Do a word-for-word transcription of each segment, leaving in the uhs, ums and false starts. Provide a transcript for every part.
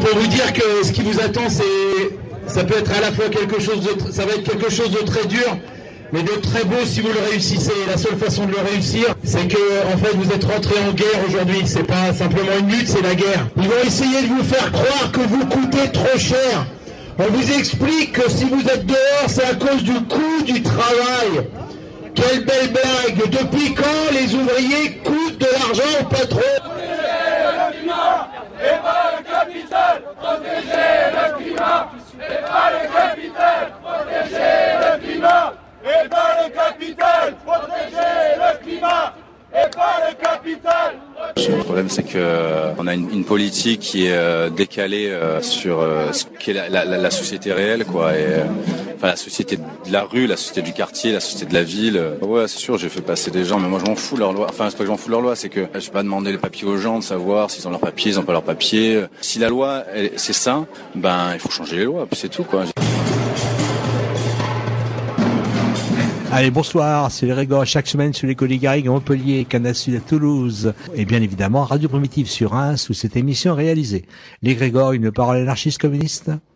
pour vous dire que ce qui vous attend, c'est, ça peut être à la fois quelque chose de, ça va être quelque chose de très dur, mais de très beau si vous le réussissez. La seule façon de le réussir, c'est que, en fait, vous êtes rentré en guerre aujourd'hui. C'est pas simplement une lutte, c'est la guerre. Ils vont essayer de vous faire croire que vous coûtez trop cher. On vous explique que si vous êtes dehors, c'est à cause du coût du travail. Quelle belle blague! Depuis quand les ouvriers coûtent de l'argent au patron? Et pas le capital, protéger le climat. Et pas le capital, protéger le climat. Et pas le capital, protéger le climat. Et pas le capital. Le problème, c'est qu'on a une, une politique qui est euh, décalée euh, sur euh, ce qu'est la, la, la société réelle, quoi. Et, euh, enfin, la société de la rue, la société du quartier, la société de la ville. Ouais, c'est sûr, j'ai fait passer des gens, mais moi, je m'en fous de leur loi. Enfin, c'est pas que j'en fous de leur loi, c'est que je vais pas demander les papiers aux gens, de savoir s'ils ont leurs papiers, ils ont pas leurs papiers. Si la loi, elle, c'est ça, ben, il faut changer les lois, puis c'est tout, quoi. Allez, bonsoir, c'est les Grégor chaque semaine sur les Colis Garrigues à Montpellier, Canal Sud à Toulouse, et bien évidemment Radio Primitive sur Reims où cette émission est réalisée. Les Grégor, une parole anarchiste communiste. Ouais.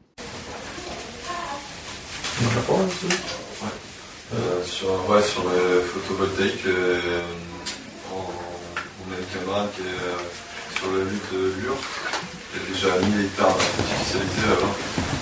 Euh, sur, ouais, sur le photovoltaïque, euh, on, on a une camarade qui est euh, sur la lutte de Lure, qui a déjà mille hectares d'artificialité là-bas.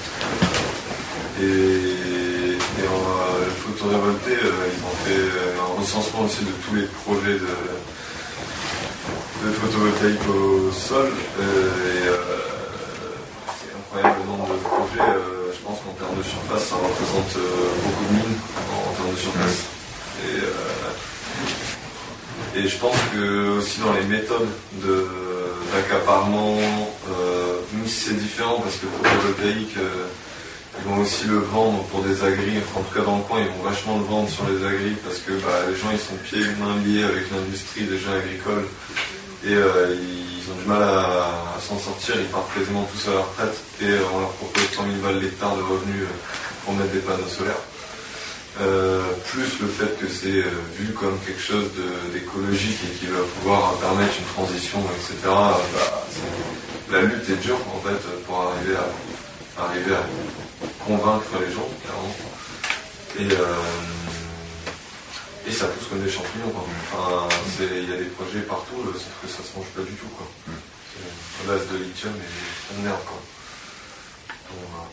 Et Et euh, le photorévolté, euh, ils ont fait euh, un recensement aussi de tous les projets de, de photovoltaïque au sol. Euh, et euh, c'est incroyable le nombre de projets. Euh, je pense qu'en termes de surface, ça représente euh, beaucoup de mines en, en termes de surface. Et, euh, et je pense que aussi dans les méthodes de, d'accaparement, euh, même si c'est différent parce que le photovoltaïque, euh, ils vont aussi le vendre pour des agris, enfin, en tout cas dans le coin, ils vont vachement le vendre sur les agris parce que bah, les gens ils sont pieds et mains liés avec l'industrie déjà agricole et euh, ils ont du mal à, à s'en sortir, ils partent quasiment tous à la retraite et euh, on leur propose cent mille balles l'hectare de revenus euh, pour mettre des panneaux solaires. Euh, plus le fait que c'est euh, vu comme quelque chose de, d'écologique et qui va pouvoir permettre une transition, et cetera. Bah, la lutte est dure en fait pour arriver à, arriver à convaincre les gens, clairement. Et, euh, et ça pousse comme des champignons. Enfin, il y a des projets partout, sauf que ça se mange pas du tout. Quoi. C'est à base de lithium et de merde. Quoi. Donc, voilà.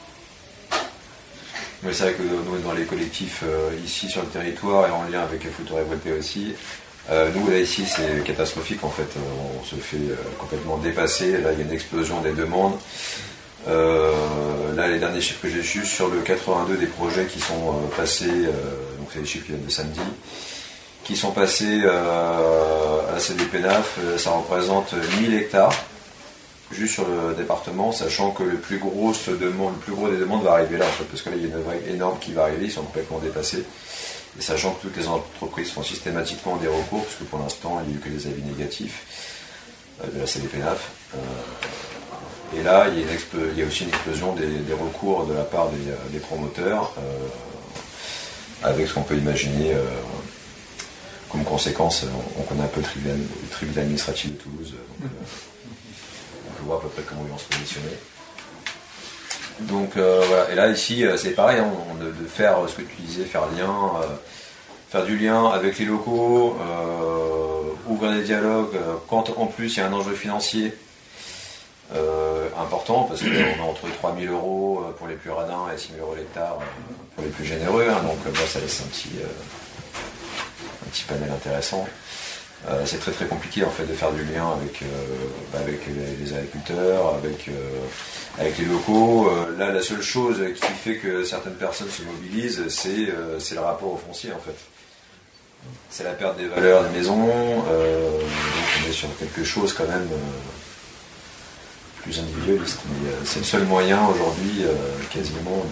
Mais c'est vrai que nous, dans les collectifs euh, ici sur le territoire et en lien avec le photorévolté aussi, euh, nous là ici c'est catastrophique en fait. On se fait euh, complètement dépasser. Là il y a une explosion des demandes. Euh, là les derniers chiffres que j'ai eus sur le quatre-vingt-deux des projets qui sont euh, passés, euh, donc c'est les chiffres qui viennent de samedi, qui sont passés euh, à la C D P N A F, euh, ça représente mille hectares juste sur le département, sachant que le plus gros, demande, le plus gros des demandes va arriver là en fait, parce que là il y a une vague énorme qui va arriver, ils sont complètement dépassés, et sachant que toutes les entreprises font systématiquement des recours, parce que pour l'instant il n'y a eu que des avis négatifs euh, de la C D P N A F. Euh, Et là, il y, a une expl- il y a aussi une explosion des, des recours de la part des, des promoteurs, euh, avec ce qu'on peut imaginer euh, comme conséquence. On, on connaît un peu le tribunal, le tribunal administratif de Toulouse, donc euh, on peut voir à peu près comment ils vont se positionner. Donc euh, voilà, et là ici c'est pareil, hein, on, de, de faire ce que tu disais, faire lien, euh, faire du lien avec les locaux, euh, ouvrir des dialogues, euh, quand en plus il y a un enjeu financier. Euh, important parce qu'on a entre trois mille euros pour les plus radins et six mille euros l'hectare pour les plus généreux, hein, donc bah, ça laisse un petit, euh, un petit panel intéressant. Euh, c'est très très compliqué en fait de faire du lien avec, euh, avec les, les agriculteurs, avec, euh, avec les locaux. Euh, là la seule chose qui fait que certaines personnes se mobilisent, c'est, euh, c'est le rapport au foncier en fait. C'est la perte des valeurs des maisons, euh, donc on est sur quelque chose quand même euh, plus individualiste, mais euh, c'est le seul moyen aujourd'hui euh, quasiment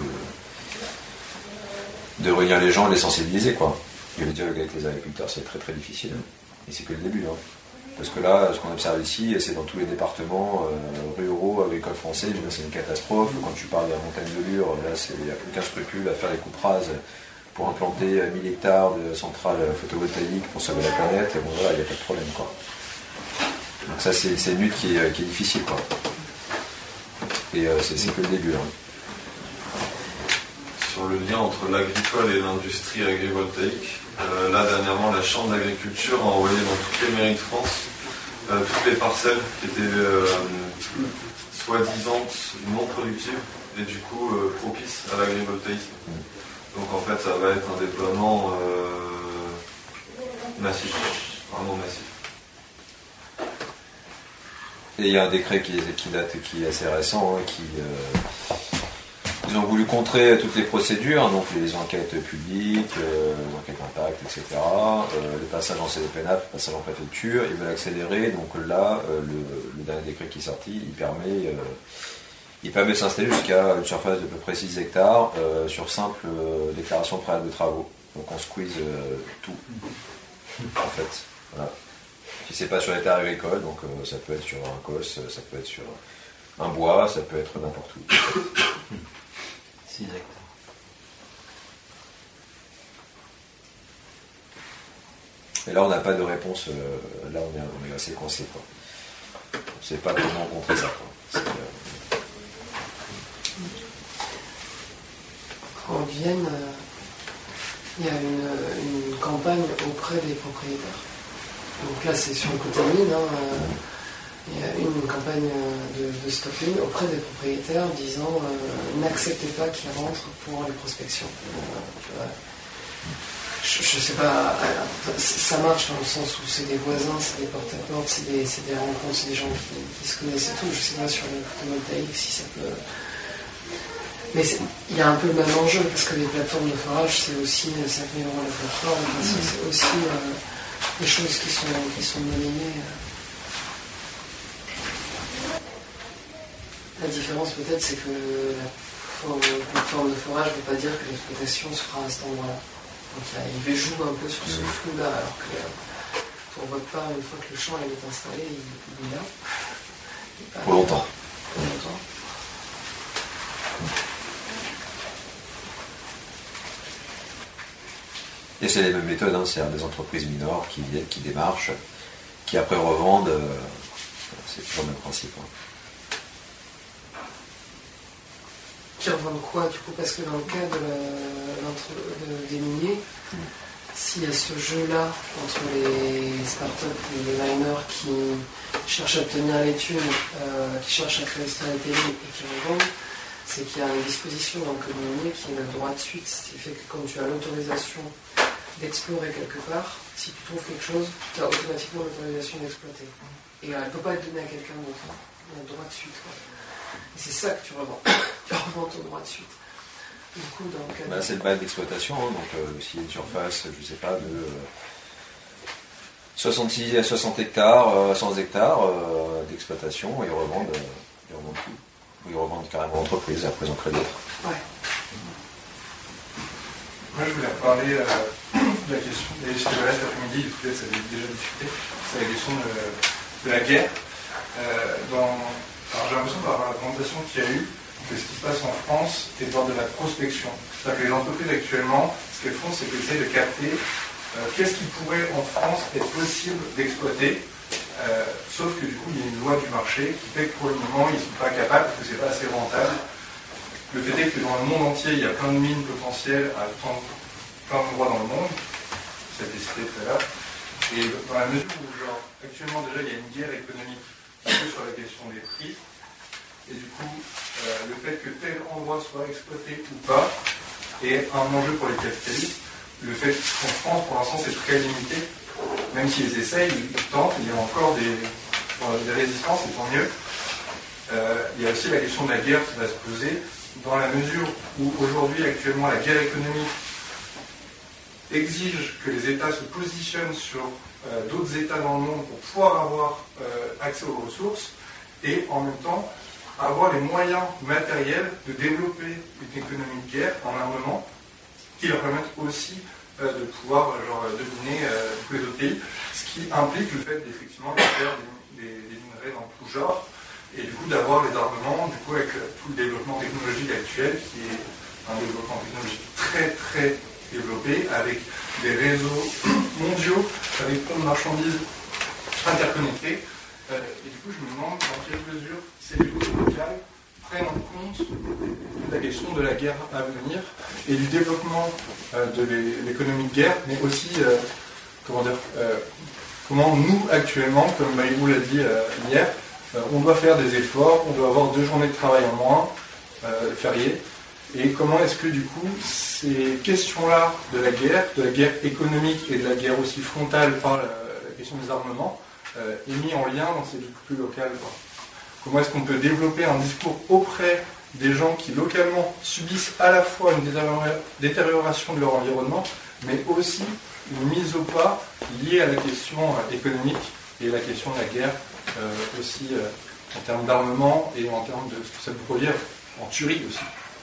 de, de réunir les gens et de les sensibiliser quoi. Et le dialogue avec les agriculteurs c'est très très difficile, hein. Et c'est que le début, hein. Parce que là ce qu'on observe ici, c'est dans tous les départements euh, ruraux, agricoles français, c'est une catastrophe. Quand tu parles de la montagne de Lure, là il n'y a aucun scrupule à faire les coupes rases pour implanter mille hectares de centrales photovoltaïques pour sauver la planète, et bon voilà, il n'y a pas de problème quoi. Donc ça c'est, c'est une lutte qui est, qui est difficile quoi. Et euh, c'est, c'est que le début. Hein. Sur le lien entre l'agricole et l'industrie agrivoltaïque, euh, là dernièrement la Chambre d'agriculture a envoyé dans toutes les mairies de France euh, toutes les parcelles qui étaient euh, soi-disant non productives et du coup euh, propices à l'agrivoltaïsme. Donc en fait ça va être un déploiement euh, massif, vraiment massif. Et il y a un décret qui, qui date, qui est assez récent, hein, qui euh, ils ont voulu contrer toutes les procédures, donc les enquêtes publiques, euh, les enquêtes d'impact, et cetera. Euh, le passage en C D P N A F, le passage en préfecture, ils veulent accélérer. Donc là, euh, le, le dernier décret qui est sorti, il permet, euh, il permet de s'installer jusqu'à une surface de peu près six hectares euh, sur simple euh, déclaration préalable de travaux. Donc on squeeze euh, tout, en fait. Voilà. Si c'est pas sur les terres agricoles, donc euh, ça peut être sur un cos, ça peut être sur un bois, ça peut être n'importe où. six hectares. Et là, on n'a pas de réponse. Euh, là, on est, on est assez coincé. Quoi. On ne sait pas comment contrer ça. Quoi. C'est, euh... En Vienne, euh, il y a une, une campagne auprès des propriétaires. Donc là, c'est sur le côté mine. Hein, euh, il y a une campagne de, de stopping auprès des propriétaires disant euh, n'acceptez pas qu'ils rentrent pour les prospections. Euh, je, je sais pas, ça marche dans le sens où c'est des voisins, c'est des porte-à-porte, c'est des, c'est des rencontres, c'est des gens qui, qui se connaissent et tout. Je sais pas sur le photovoltaïque si ça peut. Mais il y a un peu le même enjeu parce que les plateformes de forage, c'est aussi cinq mille euros la plateforme, c'est, c'est aussi euh, des choses qui sont, qui sont menées. Euh. La différence peut-être c'est que la plateforme de forage ne veut pas dire que l'exploitation se fera à cet endroit-là. Donc il joue un peu sur ce flou-là, alors que pour votre part, une fois que le champ est installé, il, il est là. Pas, pour longtemps. Pour longtemps. Et c'est les mêmes méthodes, hein, c'est des entreprises mineures qui, qui démarchent, qui après revendent. Euh, c'est toujours le même principe. Hein. Qui revendent quoi du coup? Parce que dans le cas de la, de, des miniers, mmh. s'il y a ce jeu-là entre les startups et les miners qui cherchent à obtenir les thunes, euh, qui cherchent à créer une télé et qui revendent, c'est qu'il y a une disposition dans le code minier qui est le droit de suite, ce qui fait que quand tu as l'autorisation d'explorer quelque part, si tu trouves quelque chose, tu as automatiquement l'autorisation d'exploiter. Et elle ne peut pas être donnée à quelqu'un d'autre. Il y a le droit de suite. Quoi. Et c'est ça que tu revends. Tu revends ton droit de suite. Du coup, dans le cas bah, de... c'est le bail d'exploitation. Hein, donc, euh, s'il y a une surface, je ne sais pas, de euh, soixante-six à soixante hectares, euh, cent hectares euh, d'exploitation, ils revendent, euh, ils revendent tout. Ou ils revendent carrément l'entreprise, après ils en créent d'autres. Ouais. Moi, je voulais reparler euh, de la question, et je te le reste l'après-midi, peut-être ça avait déjà discuté, c'est la question de, de la guerre. Euh, dans, alors j'ai l'impression par la présentation qu'il y a eu, que ce qui se passe en France est d'ordre de la prospection. C'est-à-dire que les entreprises actuellement, ce qu'elles font, c'est qu'elles essayent de capter euh, qu'est-ce qui pourrait en France être possible d'exploiter, euh, sauf que du coup, il y a une loi du marché qui fait que pour le moment, ils ne sont pas capables, parce que c'est pas assez rentable. Le fait est que dans le monde entier, il y a plein de mines potentielles à plein d'endroits dans le monde, ça a été cité tout à l'heure, et dans la mesure où, genre, actuellement déjà, il y a une guerre économique un peu sur la question des prix, et du coup, euh, le fait que tel endroit soit exploité ou pas est un enjeu pour les capitalistes. Le fait qu'en France, pour l'instant, c'est très limité, même s'ils essayent, ils tentent, il y a encore des, des résistances, et tant mieux. Euh, il y a aussi la question de la guerre qui va se poser, dans la mesure où aujourd'hui, actuellement, la guerre économique exige que les États se positionnent sur euh, d'autres États dans le monde pour pouvoir avoir euh, accès aux ressources et en même temps avoir les moyens matériels de développer une économie de guerre en armement qui leur permettent aussi euh, de pouvoir euh, genre, dominer euh, tous les autres pays, ce qui implique le fait d'effectivement de faire des, des, des minerais dans tout genre et du coup d'avoir les armements, du coup avec euh, tout le développement technologique actuel qui est un développement technologique très très développé avec des réseaux mondiaux, avec plein de marchandises interconnectées. Euh, et du coup, je me demande dans quelle mesure c'est du coup local prennent en compte la question de la guerre à venir et du développement euh, de l'économie de guerre, mais aussi, euh, comment dire, euh, comment nous, actuellement, comme Maïlou l'a dit euh, hier, euh, on doit faire des efforts, on doit avoir deux journées de travail en moins, euh, fériées, et comment est-ce que, du coup, ces questions-là de la guerre, de la guerre économique et de la guerre aussi frontale par la, la question des armements, euh, est mis en lien dans ces villes plus locales, quoi. Comment est-ce qu'on peut développer un discours auprès des gens qui localement subissent à la fois une détérioration de leur environnement, mais aussi une mise au pas liée à la question économique et la question de la guerre, euh, aussi euh, en termes d'armement et en termes de ce que ça peut produire en tuerie aussi.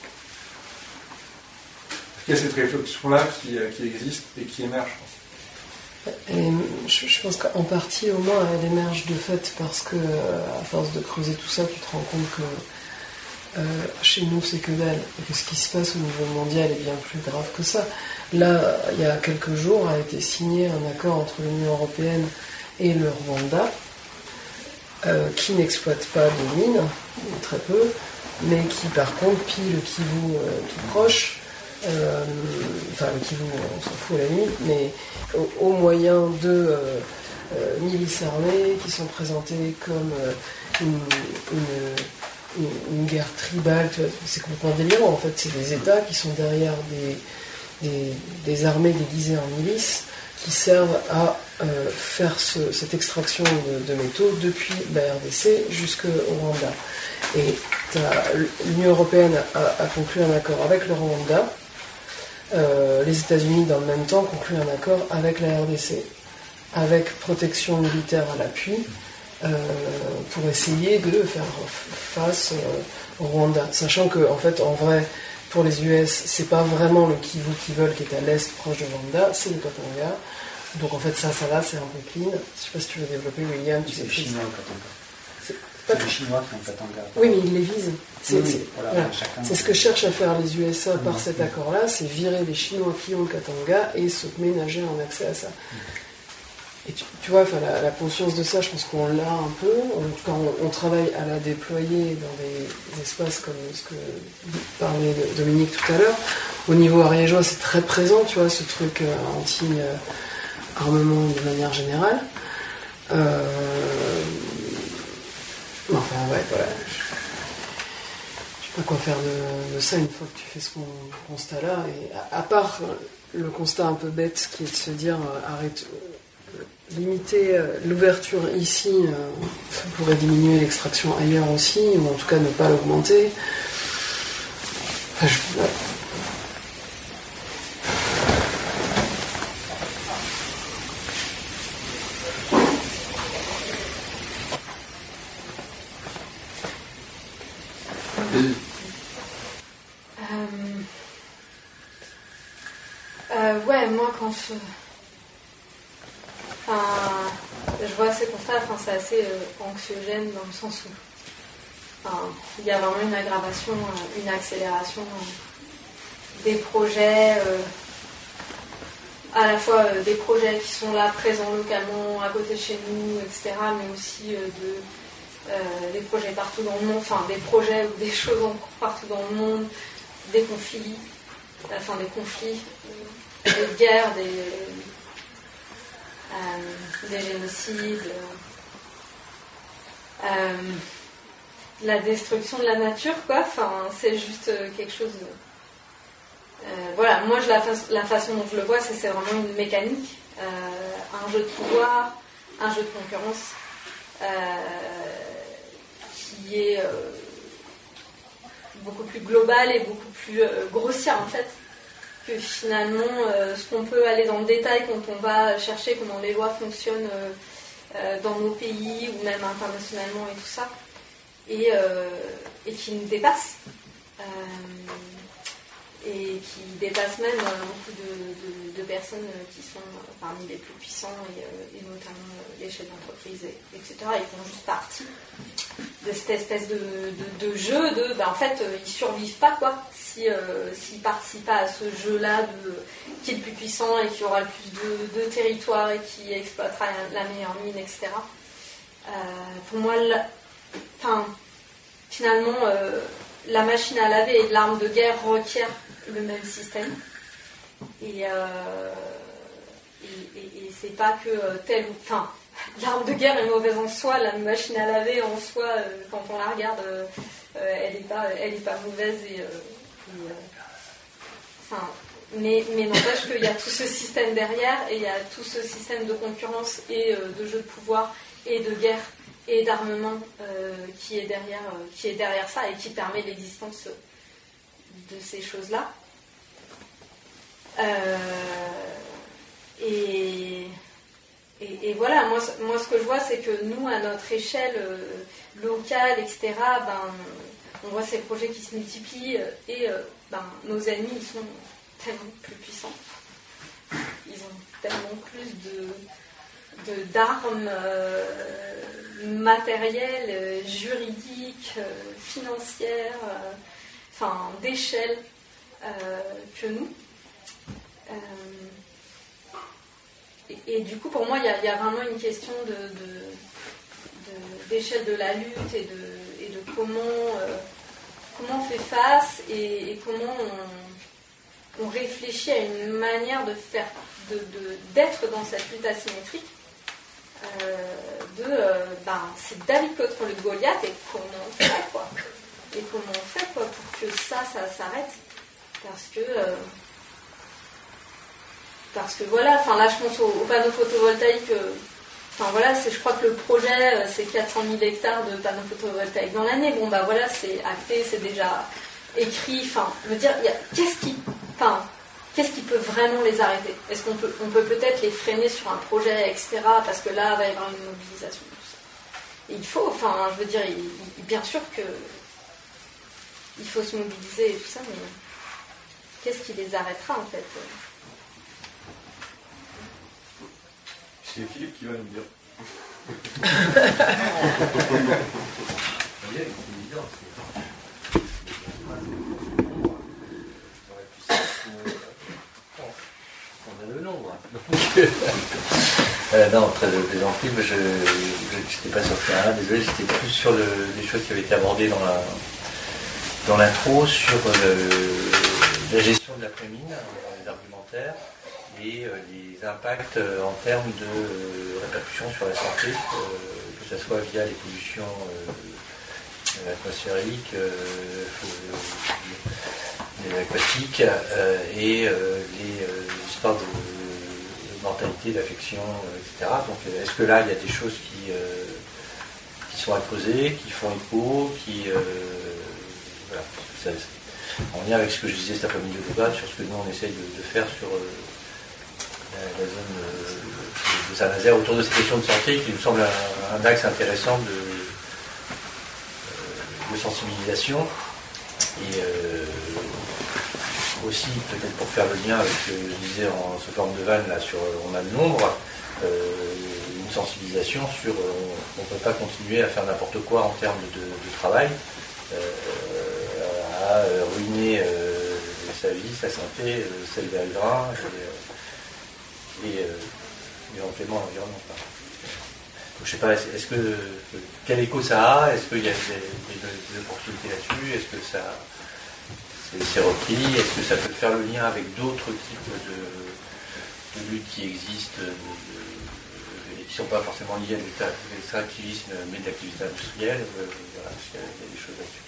Il y a cette réflexion-là qui, qui existe et qui émerge, je pense. Et je, je pense qu'en partie, au moins, elle émerge de fait parce que, à force de creuser tout ça, tu te rends compte que euh, chez nous, c'est que dalle, et que ce qui se passe au niveau mondial est bien plus grave que ça. Là, il y a quelques jours, a été signé un accord entre l'Union européenne et le Rwanda, euh, qui n'exploite pas de mines, très peu, mais qui, par contre, pille le Kivu euh, tout proche. Euh, enfin, le Kivu, on s'en fout à la limite, mais au, au moyen de euh, euh, milices armées qui sont présentées comme euh, une, une, une, une guerre tribale. Tu vois, c'est complètement délirant en fait. C'est des États qui sont derrière des, des, des armées déguisées en milices qui servent à euh, faire ce, cette extraction de, de métaux depuis la R D C jusqu'au Rwanda. Et l'Union européenne a, a conclu un accord avec le Rwanda. Euh, les États-Unis, dans le même temps, concluent un accord avec la R D C, avec protection militaire à l'appui, euh, pour essayer de faire face euh, au Rwanda. Sachant que, en fait, en vrai, pour les U S, c'est pas vraiment le Kivu qu'ils veulent, qui est à l'est, proche de Rwanda, c'est le Katanga. Donc, en fait, ça, ça va, c'est un peu clean. Je sais pas si tu veux développer, William. Tu c'est sais le Chinois, le Katanga. C'est les Chinois qui ont Katanga. Oui, mais ils les visent. C'est, oui, oui, c'est, voilà, voilà. chacun... c'est ce que cherchent à faire les U S A mmh, par cet mmh. accord-là, c'est virer les Chinois qui ont le Katanga et se ménager en accès à ça. Mmh. Et tu, tu vois, la, la conscience de ça, je pense qu'on l'a un peu. En tout cas, on, on travaille à la déployer dans des, des espaces comme ce que parlait Dominique tout à l'heure. Au niveau ariégeois, c'est très présent, tu vois, ce truc euh, anti-armement de manière générale. Euh, Enfin, ouais, voilà. Je sais pas quoi faire de, de ça une fois que tu fais ce constat-là. Et à, à part le constat un peu bête qui est de se dire euh, arrête, euh, limiter euh, l'ouverture ici euh, pourrait diminuer l'extraction ailleurs aussi, ou en tout cas ne pas l'augmenter. Enfin, je, ouais. Euh, ouais, moi quand je, enfin, je vois ces constats, enfin, c'est assez euh, anxiogène dans le sens où enfin, il y a vraiment une aggravation, euh, une accélération euh, des projets, euh, à la fois euh, des projets qui sont là, présents localement, à côté de chez nous, et cetera, mais aussi euh, de, euh, des projets partout dans le monde, enfin des projets ou des choses en cours partout dans le monde, des conflits, enfin des conflits, des guerres, des, euh, des génocides, euh, la destruction de la nature, quoi. Enfin, c'est juste quelque chose. De, euh, voilà, moi, je, la, fa- la façon dont je le vois, c'est, c'est vraiment une mécanique, euh, un jeu de pouvoir, un jeu de concurrence, euh, qui est euh, beaucoup plus global et beaucoup plus euh, grossier, en fait, que finalement, euh, ce qu'on peut aller dans le détail quand on va chercher comment les lois fonctionnent euh, euh, dans nos pays ou même internationalement et tout ça, et, euh, et qui nous dépasse, euh, et qui dépasse même euh, beaucoup de, de, de personnes qui sont parmi les plus puissants, et, euh, et notamment euh, les chefs d'entreprise, et, etc. Ils font juste partie de cette espèce de, de, de jeu de, ben, en fait, euh, ils survivent pas, quoi, si, euh, s'ils participent pas à ce jeu-là de, qui est le plus puissant et qui aura le plus de, de territoire et qui exploitera la, la meilleure mine, et cetera. Euh, pour moi, la, enfin, finalement, euh, la machine à laver et l'arme de guerre requièrent le même système. Et, euh, et, et, et c'est pas que euh, tel ou... Enfin, l'arme de guerre est mauvaise en soi, la machine à laver en soi, euh, quand on la regarde, euh, euh, elle n'est pas, elle est pas mauvaise. Et, euh, et, euh, enfin, mais mais n'empêche qu'il y a tout ce système derrière, et il y a tout ce système de concurrence et euh, de jeu de pouvoir et de guerre et d'armement euh, qui est derrière, euh, qui est derrière ça et qui permet l'existence de ces choses-là. Euh, et, et, et voilà, moi, moi ce que je vois, c'est que nous, à notre échelle euh, locale, et cetera, ben, on voit ces projets qui se multiplient et euh, ben, nos ennemis, ils sont tellement plus puissants. Ils ont tellement plus de, de, d'armes euh, matérielles, euh, juridiques, euh, financières, euh, enfin, d'échelle euh, que nous. Euh, et, et du coup, pour moi, il y, y a vraiment une question de, de, de, d'échelle de la lutte et de, et de comment, euh, comment on fait face et, et comment on, on réfléchit à une manière de faire, de, de, d'être dans cette lutte asymétrique. Euh, de, euh, ben, c'est David contre le Goliath et comment on fait, quoi. Et comment on fait, quoi, pour que ça, ça s'arrête. Parce que... Euh, Parce que voilà, enfin là je pense aux, aux panneaux photovoltaïques, euh, enfin voilà, c'est, je crois que le projet euh, c'est quatre cent mille hectares de panneaux photovoltaïques dans l'année. Bon bah voilà, c'est acté, c'est déjà écrit, enfin, je veux dire, y a, qu'est-ce qui, enfin, qu'est-ce qui peut vraiment les arrêter? Est-ce qu'on peut, on peut peut-être les freiner sur un projet, et cetera, parce que là, il va y avoir une mobilisation. Et il faut, enfin, je veux dire, il, il, bien sûr que il faut se mobiliser et tout ça, mais qu'est-ce qui les arrêtera en fait? C'est Philippe qui va nous dire. On a le nombre. euh, non, très de plaisanterie, mais je n'étais pas sur le terrain, désolé, j'étais plus sur le, les choses qui avaient été abordées dans la dans l'intro, sur le, la gestion de l'après-mine, dans les argumentaires, et euh, les impacts euh, en termes de euh, répercussions sur la santé, euh, que ce soit via les pollutions euh, atmosphériques, euh, euh, aquatiques, euh, et euh, les euh, histoires de, de mortalité, d'affection, euh, et cetera. Donc est-ce que là, il y a des choses qui, euh, qui sont à poser, qui font écho, qui... Euh, voilà, ça, en lien avec ce que je disais cet après-midi au débat, sur ce que nous on essaye de, de faire sur... Euh, la zone de, de Saint-Nazaire autour de ces questions de santé qui nous semble un, un axe intéressant de, de sensibilisation et euh, aussi peut-être pour faire le lien avec ce que je disais en sous forme de vanne là sur on a le nombre, euh, une sensibilisation sur on ne peut pas continuer à faire n'importe quoi en termes de, de travail, euh, à ruiner euh, sa vie, sa santé, euh, celle des riverains et, et euh, éventuellement l'environnement. Je sais pas, est-ce que quel écho ça a? Est-ce qu'il y a des, des, des opportunités là-dessus? Est-ce que ça c'est, c'est repris? Est-ce que ça peut faire le lien avec d'autres types de, de luttes qui existent de, de, et qui ne sont pas forcément liées à l'extractivisme mais de l'activité industrielle? Voilà, il y a des choses là-dessus.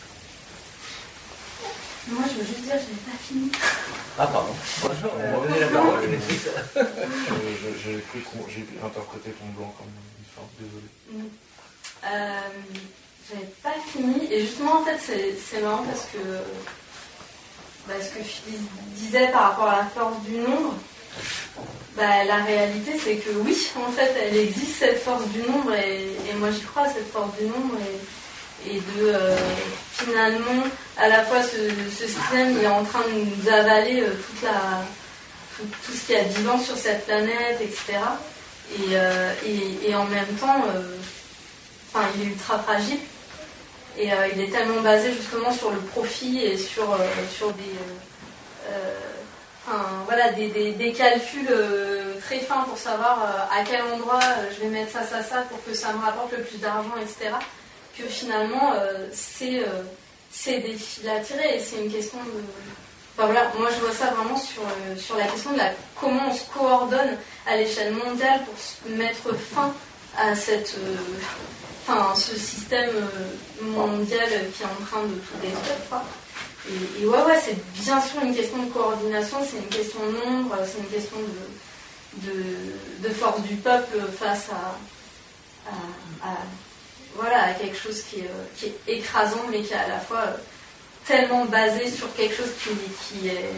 Moi, je veux juste dire, je n'ai pas fini. Ah, pardon. Bonjour, on va donner la parole. J'ai cru j'ai interprété ton blanc comme une forme, désolé. Mm. Euh, j'avais pas fini, et justement, en fait, c'est, c'est marrant parce que bah, ce que Phyllis disait par rapport à la force du nombre, bah, la réalité, c'est que oui, en fait, elle existe, cette force du nombre, et, et moi, j'y crois, cette force du nombre, et et de euh, finalement à la fois ce, ce système il est en train de nous avaler euh, toute la, tout, tout ce qu'il y a de vivant sur cette planète, et cetera. Et, euh, et, et en même temps, euh, enfin, il est ultra fragile et euh, il est tellement basé justement sur le profit et sur, euh, sur des, euh, enfin, voilà, des, des, des calculs euh, très fins pour savoir euh, à quel endroit euh, je vais mettre ça, ça, ça pour que ça me rapporte le plus d'argent, et cetera. que finalement, euh, c'est, euh, c'est des fils à tirer et c'est une question de... Enfin, voilà, moi je vois ça vraiment sur, euh, sur la question de la, comment on se coordonne à l'échelle mondiale pour se mettre fin à cette, euh, enfin, ce système mondial qui est en train de tout détruire, quoi. Et, et ouais, ouais, c'est bien sûr une question de coordination, c'est une question de nombre, c'est une question de, de, de force du peuple face à, à, à, voilà, à quelque chose qui est, qui est écrasant, mais qui est à la fois euh, tellement basé sur quelque chose qui, qui, est,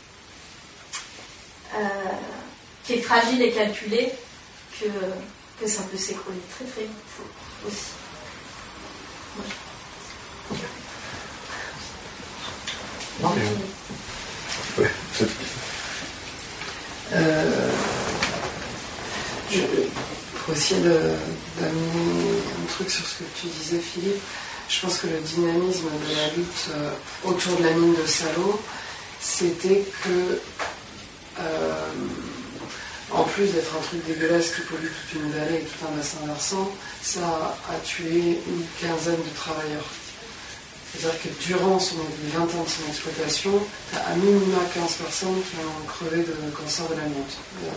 euh, qui est fragile et calculé que, que ça peut s'écrouler très très vite aussi. Voilà. Non, ouais, euh, je, pour essayer de, d'amener un truc sur ce que tu disais, Philippe, je pense que le dynamisme de la lutte euh, autour de la mine de Salau, c'était que, euh, en plus d'être un truc dégueulasse qui pollue toute une vallée et tout un bassin versant, ça a tué une quinzaine de travailleurs. C'est-à-dire que durant son, les vingt ans de son exploitation, tu as à minima quinze personnes qui ont crevé de cancer de l'amiante.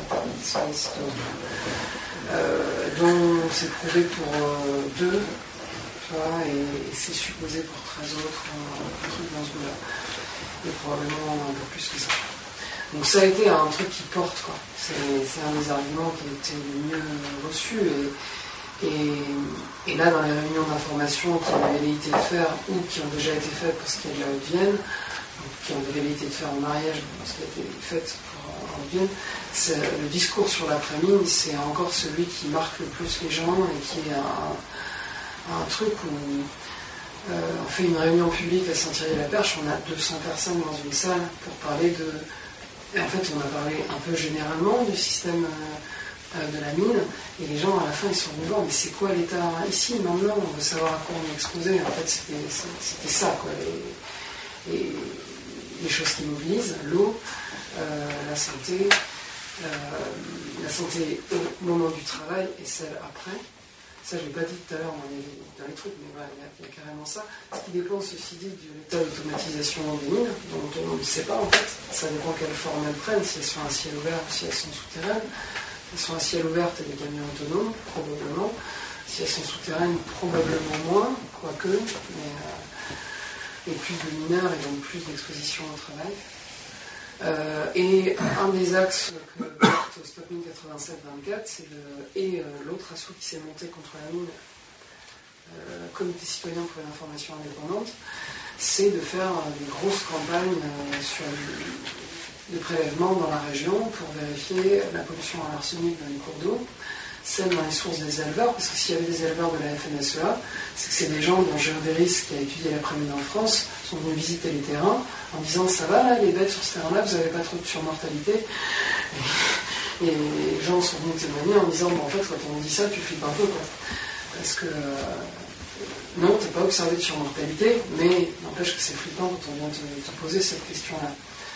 Euh, dont c'est prouvé pour euh, deux, tu vois, et, et c'est supposé pour treize autres, un, un truc dans ce goût-là. Et probablement un peu plus que ça. Donc ça a été un truc qui porte, quoi. C'est, c'est un des arguments qui a été le mieux reçu. Et, Et, et là, dans les réunions d'information qui ont des velléités de faire ou qui ont déjà été faites parce qu'il y a de la Haute-Vienne, qui ont des velléités de faire en mariage parce qu'il a été fait pour en Haute-Vienne, le discours sur l'après-mine, c'est encore celui qui marque le plus les gens et qui est un, un truc où euh, on fait une réunion publique à Saint-Thierry-la-Perche, on a deux cents personnes dans une salle pour parler de... Et en fait, on a parlé un peu généralement du système... Euh, de la mine, et les gens à la fin ils sont venus voir, mais c'est quoi l'état ici, maintenant, on veut savoir à quoi on est exposé. En fait c'était, c'était ça, quoi, les, les, les choses qui mobilisent, l'eau, euh, la santé, euh, la santé au moment du travail et celle après. Ça je l'ai pas dit tout à l'heure dans les, dans les trucs, mais voilà, il y, y a carrément ça. Ce qui dépend, ceci dit, de l'état d'automatisation des mines, dont on ne sait pas en fait, ça dépend quelle forme elles prennent, si elles sont à ciel ouvert ou si elles sont souterraines. Elles sont à ciel ouvert et des camions autonomes, probablement. Si elles sont souterraines, probablement moins, quoique, mais euh, et plus de mineurs et donc plus d'exposition au travail. Euh, et un des axes que porte Stop Mine quatre-vingt-sept vingt-quatre, c'est le, et euh, l'autre assaut qui s'est monté contre la mine, euh, Comité citoyen pour l'information indépendante, c'est de faire euh, des grosses campagnes euh, sur le, de prélèvements dans la région pour vérifier la pollution à l'arsenic dans les cours d'eau, celle dans les sources des éleveurs, parce que s'il y avait des éleveurs de la F N S E A, c'est que c'est des gens dont Géodéris, qui a étudié l'après-midi en France, sont venus visiter les terrains en disant ça va là, les bêtes sur ce terrain-là, vous n'avez pas trop de surmortalité. Et, et les gens sont venus témoigner en disant bon, en fait, quand on dit ça, tu flippes un peu, quoi. Parce que euh, non, tu n'es pas observé de surmortalité, mais n'empêche que c'est flippant quand on vient te, te poser cette question-là.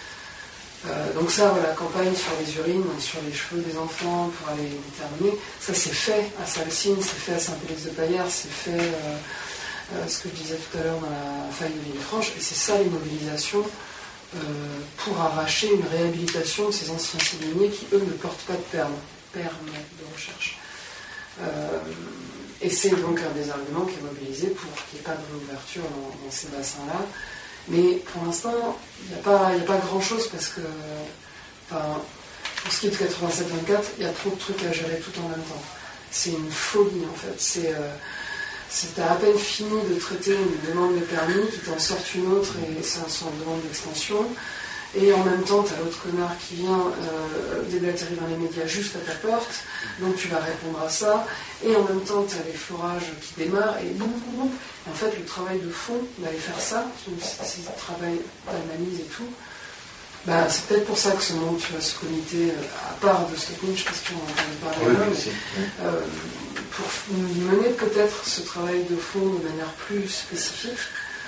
Euh, donc ça, voilà, campagne sur les urines, sur les cheveux des enfants pour aller déterminer, ça c'est fait à Salsigne, c'est fait à Saint-Félix-de-Paillard, c'est fait, euh, euh, ce que je disais tout à l'heure dans la faille de Villefranche, et c'est ça les mobilisations euh, pour arracher une réhabilitation de ces anciens sédiments qui, eux, ne portent pas de permis, permis de recherche. Euh, et c'est donc un des arguments qui est mobilisé pour qu'il n'y ait pas de réouverture dans, dans ces bassins-là. Mais pour l'instant, il n'y a pas, y a pas grand-chose parce que, enfin, pour ce qui est de quatre-vingt-sept vingt-quatre, il y a trop de trucs à gérer tout en même temps. C'est une folie en fait. C'est, euh, c'est à peine fini de traiter une demande de permis, qui t'en sortent une autre et c'est une demande d'extension. Et en même temps, tu as l'autre connard qui vient euh, déblatérer dans les médias juste à ta porte, donc tu vas répondre à ça. Et en même temps, tu as les forages qui démarrent, et boum, boum, boum. En fait, le travail de fond d'aller faire ça, c'est le travail d'analyse et tout, bah, c'est peut-être pour ça que ce monde, tu vois, ce comité, à part de Stop Mine, je pense qu'on en entend parler là, mais euh, pour mener peut-être ce travail de fond de manière plus spécifique.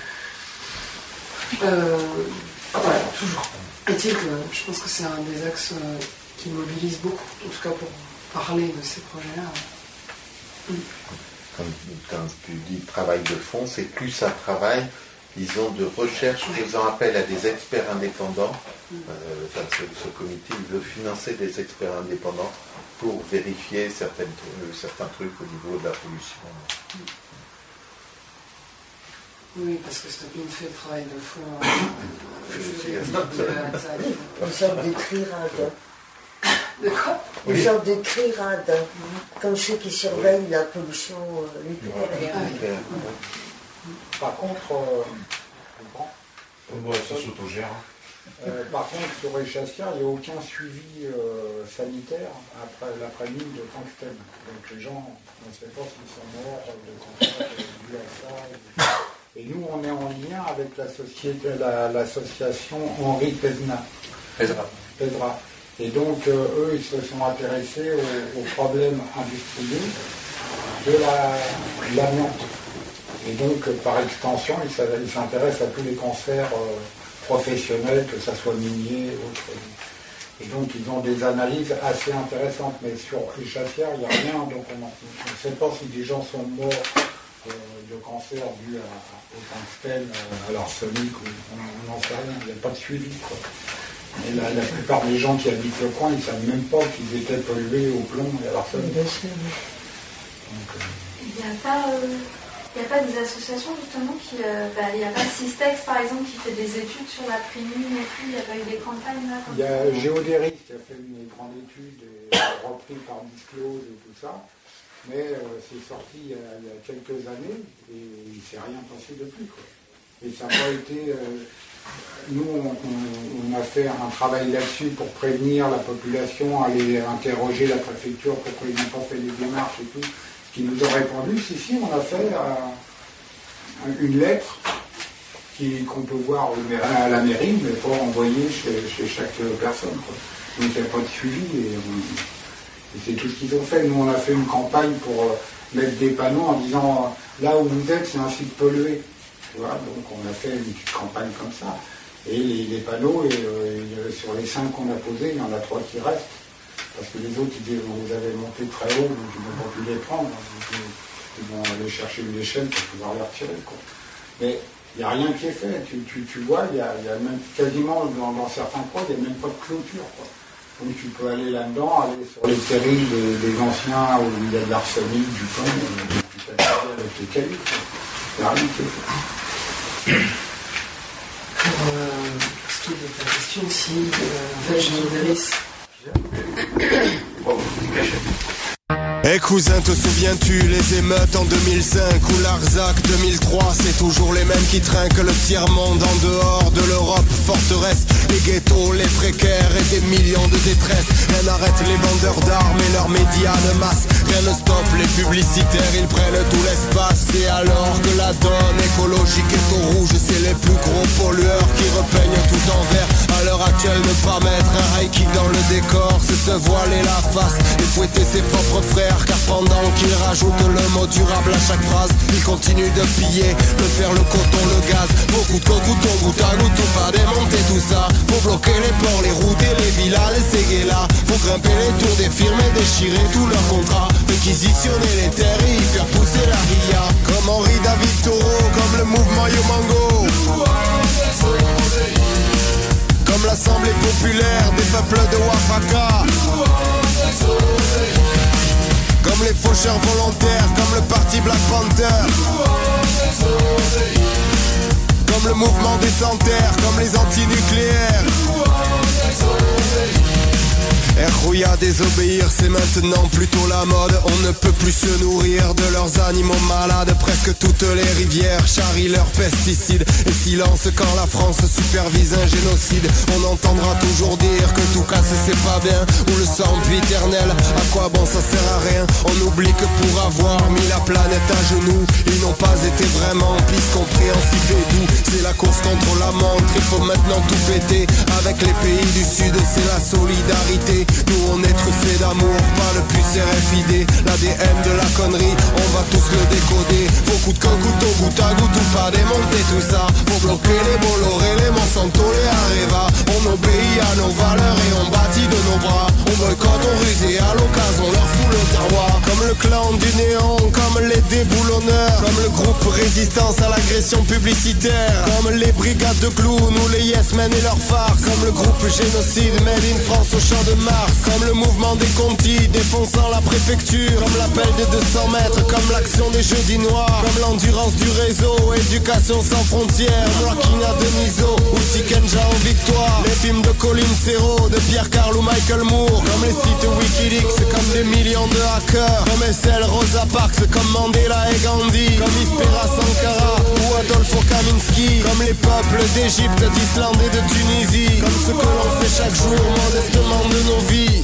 Euh, Voilà, toujours. Est-il que je pense que c'est un des axes euh, qui mobilise beaucoup, en tout cas pour parler de ces projets-là. Mm. quand, quand tu dis travail de fond, c'est plus un travail, disons, de recherche faisant appel à des experts indépendants. Euh, enfin, ce, ce comité il veut financer des experts indépendants pour vérifier certaines, euh, certains trucs au niveau de la pollution. Oui, parce que Stopping fait le travail de fond. Euh, je Une sorte de trirade. De quoi? Une oui. sorte de trirade, mmh. comme ceux qui surveillent la pollution euh, nucléaire. Ouais. Par contre, euh, bon, ça s'autogère. Euh, par contre, sur Échassière, il n'y a aucun suivi euh, sanitaire après l'après-mine de tungstène. Donc les gens, on ne sait pas s'ils sont morts de cancer dû à ça. Et nous, on est en lien avec la société, la, l'association Henri Pesna. Pesra. Pesra. Et donc, euh, eux, ils se sont intéressés aux, aux problèmes industriels de la, de l'amiante. Et donc, euh, par extension, ils s'intéressent à tous les cancers euh, professionnels, que ce soit minier ou autre. Et donc, ils ont des analyses assez intéressantes. Mais sur Échassière, il n'y a rien. Donc, on ne sait pas si des gens sont morts euh, de cancer dû à, au tungstène, euh, à l'arsenic, on n'en sait rien. Il n'y a pas de suivi, quoi. Et la, la plupart des gens qui habitent le coin, ils ne savent même pas qu'ils étaient pollués au plomb et à l'arsenic. Bien sûr. Donc, euh... Il n'y a pas... Euh... Il n'y a pas des associations justement qui... Euh, bah, il n'y a pas Systex par exemple qui fait des études sur la primine et tout, il n'y a pas eu des campagnes là comme il y a ça. Géodéris qui a fait une grande étude et repris par Disclose et tout ça, mais euh, c'est sorti il y, a, il y a quelques années et il ne s'est rien passé depuis, quoi. Et ça n'a pas été... Euh, nous on, on, on a fait un travail là-dessus pour prévenir la population, aller interroger la préfecture pourquoi ils n'ont pas fait les démarches et tout. Qui nous ont répondu, si, si, on a fait euh, une lettre qui, qu'on peut voir à la mairie, mais pas envoyée chez, chez chaque personne, quoi. Donc il n'y a pas de suivi, et, et c'est tout ce qu'ils ont fait. Nous, on a fait une campagne pour euh, mettre des panneaux en disant, euh, là où vous êtes, c'est un site pollué. Tu vois, donc on a fait une petite campagne comme ça. Et les, les panneaux, et, euh, sur les cinq qu'on a posés, il y en a trois qui restent. Parce que les autres, ils les avaient montés très haut, donc ils n'ont pas pu les prendre. Donc, ils vont aller chercher une échelle pour pouvoir les retirer, quoi. Mais il n'y a rien qui est fait. Tu, tu, tu vois, il y a, y a même quasiment, dans, dans certains coins, il n'y a même pas de clôture, quoi. Donc tu peux aller là-dedans, aller sur les terrils des, des anciens où il y a de l'arsenic, du plomb, et puis t'attaquer avec les cailloux, quoi. Il n'y a rien qui est fait. Pour euh, ce qui est de ta question aussi, de Géodéris. Eh hey cousin, te souviens-tu les émeutes en deux mille cinq ou l'Arzac deux mille trois? C'est toujours les mêmes qui trinquent le tiers-monde en dehors de l'Europe forteresse. Les ghettos, les précaires et des millions de détresse. Rien n'arrête les vendeurs d'armes et leurs médias de masse. Rien ne stoppe les publicitaires, ils prennent tout l'espace. Et alors que la donne écologique est au rouge, c'est les plus gros pollueurs qui repeignent tout en vert. À l'heure actuelle, ne pas mettre un reiki dans le décor, c'est se voiler la face et fouetter ses propres frères. Car pendant qu'ils rajoutent le mot durable à chaque phrase, ils continuent de piller, de faire le coton, le gaz. Beaucoup de couteaux, goutte à goutte, tout pas démonter tout ça. Faut bloquer les ports, les routes et les villas, les séguélas. Faut grimper les tours des firmes et déchirer tous leurs contrats. Réquisitionner les terres et y faire pousser la ria. Comme Henri David Thoreau, comme le mouvement Yomango, comme l'Assemblée populaire des peuples de Oaxaca, comme les faucheurs volontaires, comme le parti Black Panther, comme le mouvement des Santerres, comme les antinucléaires. Rouya, désobéir, c'est maintenant plutôt la mode. On ne peut plus se nourrir de leurs animaux malades. Presque toutes les rivières charrient leurs pesticides. Et silence quand la France supervise un génocide. On entendra toujours dire que tout casse c'est pas bien, ou le sang éternel, à quoi bon ça sert à rien. On oublie que pour avoir mis la planète à genoux, ils n'ont pas été vraiment plus compréhensifs et doux. C'est la course contre la montre, il faut maintenant tout péter. Avec les pays du Sud, c'est la solidarité. Nous on est truffés d'amour, pas le plus R F I D. L'A D N de la connerie, on va tous le décoder. Beaucoup de couteau, goutte à goutte, ou pas démonter tout ça. Faut bloquer les Bolloré, les Monsanto, les Areva. On obéit à nos valeurs et on bâtit de nos bras. On boycotte, on ruse et à l'occasion on leur fout le terroir. Comme le clan du néant, comme les dé et boulonneurs, comme le groupe Résistance à l'agression publicitaire, comme les brigades de clowns ou les Yes Men et leurs phares, comme le groupe Génocide Made in France au champ de Mars, comme le mouvement des Contis défonçant la préfecture, comme l'appel des deux cents mètres, comme l'action des jeudis noirs, comme l'endurance du réseau, éducation sans frontières, Rocking à Deniso ou Tikenja en victoire, les films de Colin Serrault, de Pierre Carl ou Michael Moore, comme les sites Wikileaks, comme des millions de hackers, comme S L Rosa Parks, comme Mandela et Gandhi, comme Ispera Sankara ou Adolfo Kaminski, comme les peuples d'Égypte, d'Islande et de Tunisie, comme ce que l'on fait chaque jour modestement de nos vies.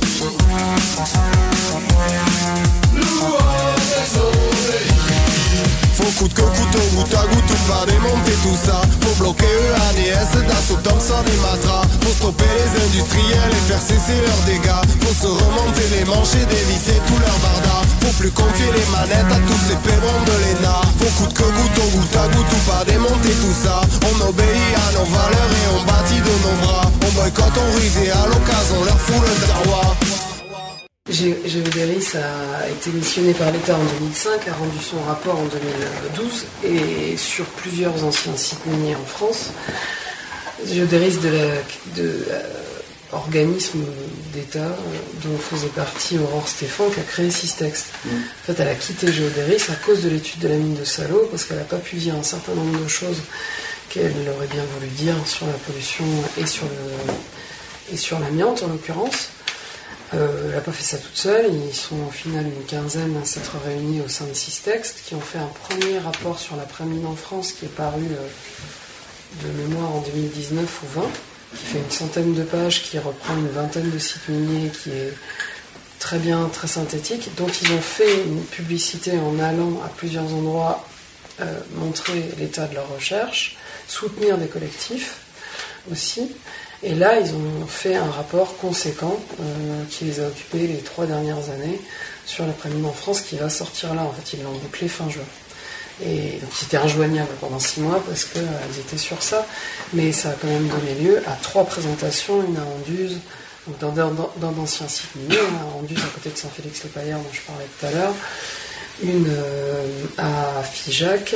Faut coûte que couteau, goutte à goutte, ou pas démonter tout ça. Faut bloquer E A D S, Dassault, Thomson et Matra. Faut stopper les industriels et faire cesser leurs dégâts. Faut se remonter les manches et dévisser tout leur barda. Faut plus confier les manettes à tous ces pébrons de l'E N A. Faut coûte que couteau, goutte à goutte, ou pas démonter tout ça. On obéit à nos valeurs et on bâtit de nos bras. On boycotte, on ruse et à l'occasion leur fout le dawa. Géodéris a été missionné par l'État en deux mille cinq, a rendu son rapport en deux mille douze et sur plusieurs anciens sites miniers en France. Géodéris de la, de, euh, organisme d'État dont faisait partie Aurore Stéphane qui a créé Systext. Mmh. En fait, elle a quitté Géodéris à cause de l'étude de la mine de Salaud parce qu'elle n'a pas pu dire un certain nombre de choses qu'elle aurait bien voulu dire sur la pollution et sur, le, et sur l'amiante en l'occurrence. Euh, elle n'a pas fait ça toute seule, ils sont au final une quinzaine à s'être réunis au sein de Systext qui ont fait un premier rapport sur l'après-mine en France qui est paru euh, de mémoire en deux mille dix-neuf ou vingt, qui fait une centaine de pages, qui reprend une vingtaine de sites miniers, qui est très bien, très synthétique, dont ils ont fait une publicité en allant à plusieurs endroits euh, montrer l'état de leur recherche, soutenir des collectifs aussi. Et là, ils ont fait un rapport conséquent euh, qui les a occupés les trois dernières années sur l'après-mine en France qui va sortir là. En fait, ils l'ont bouclé fin juin. Et donc, c'était injoignable pendant six mois parce qu'ils euh, étaient sur ça. Mais ça a quand même donné lieu à trois présentations, une à Anduze, donc dans, dans, dans d'anciens sites miniers, une à Anduze à côté de Saint-Félix-le-Paillard dont je parlais tout à l'heure, une euh, à Figeac,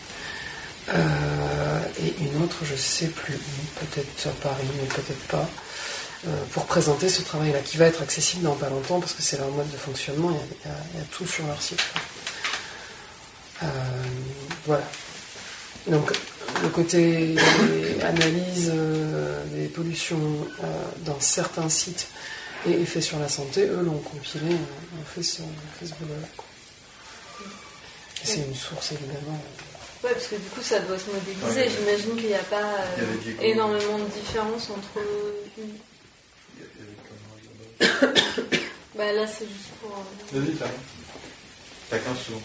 Euh, et une autre, je ne sais plus, peut-être à Paris, mais peut-être pas, euh, pour présenter ce travail-là, qui va être accessible dans pas longtemps, parce que c'est leur mode de fonctionnement, il y a, il y a, il y a tout sur leur site. Euh, voilà. Donc, le côté analyse euh, des pollutions euh, dans certains sites et effets sur la santé, eux l'ont compilé, ont fait ce, fait ce boulot-là. Et c'est une source, évidemment. Ouais, parce que du coup, ça doit se modéliser. Ouais, j'imagine qu'il n'y a pas euh, a énormément de différence entre une. Bah là, c'est juste pour. Euh... Vas-y, t'as T'as quinze sous.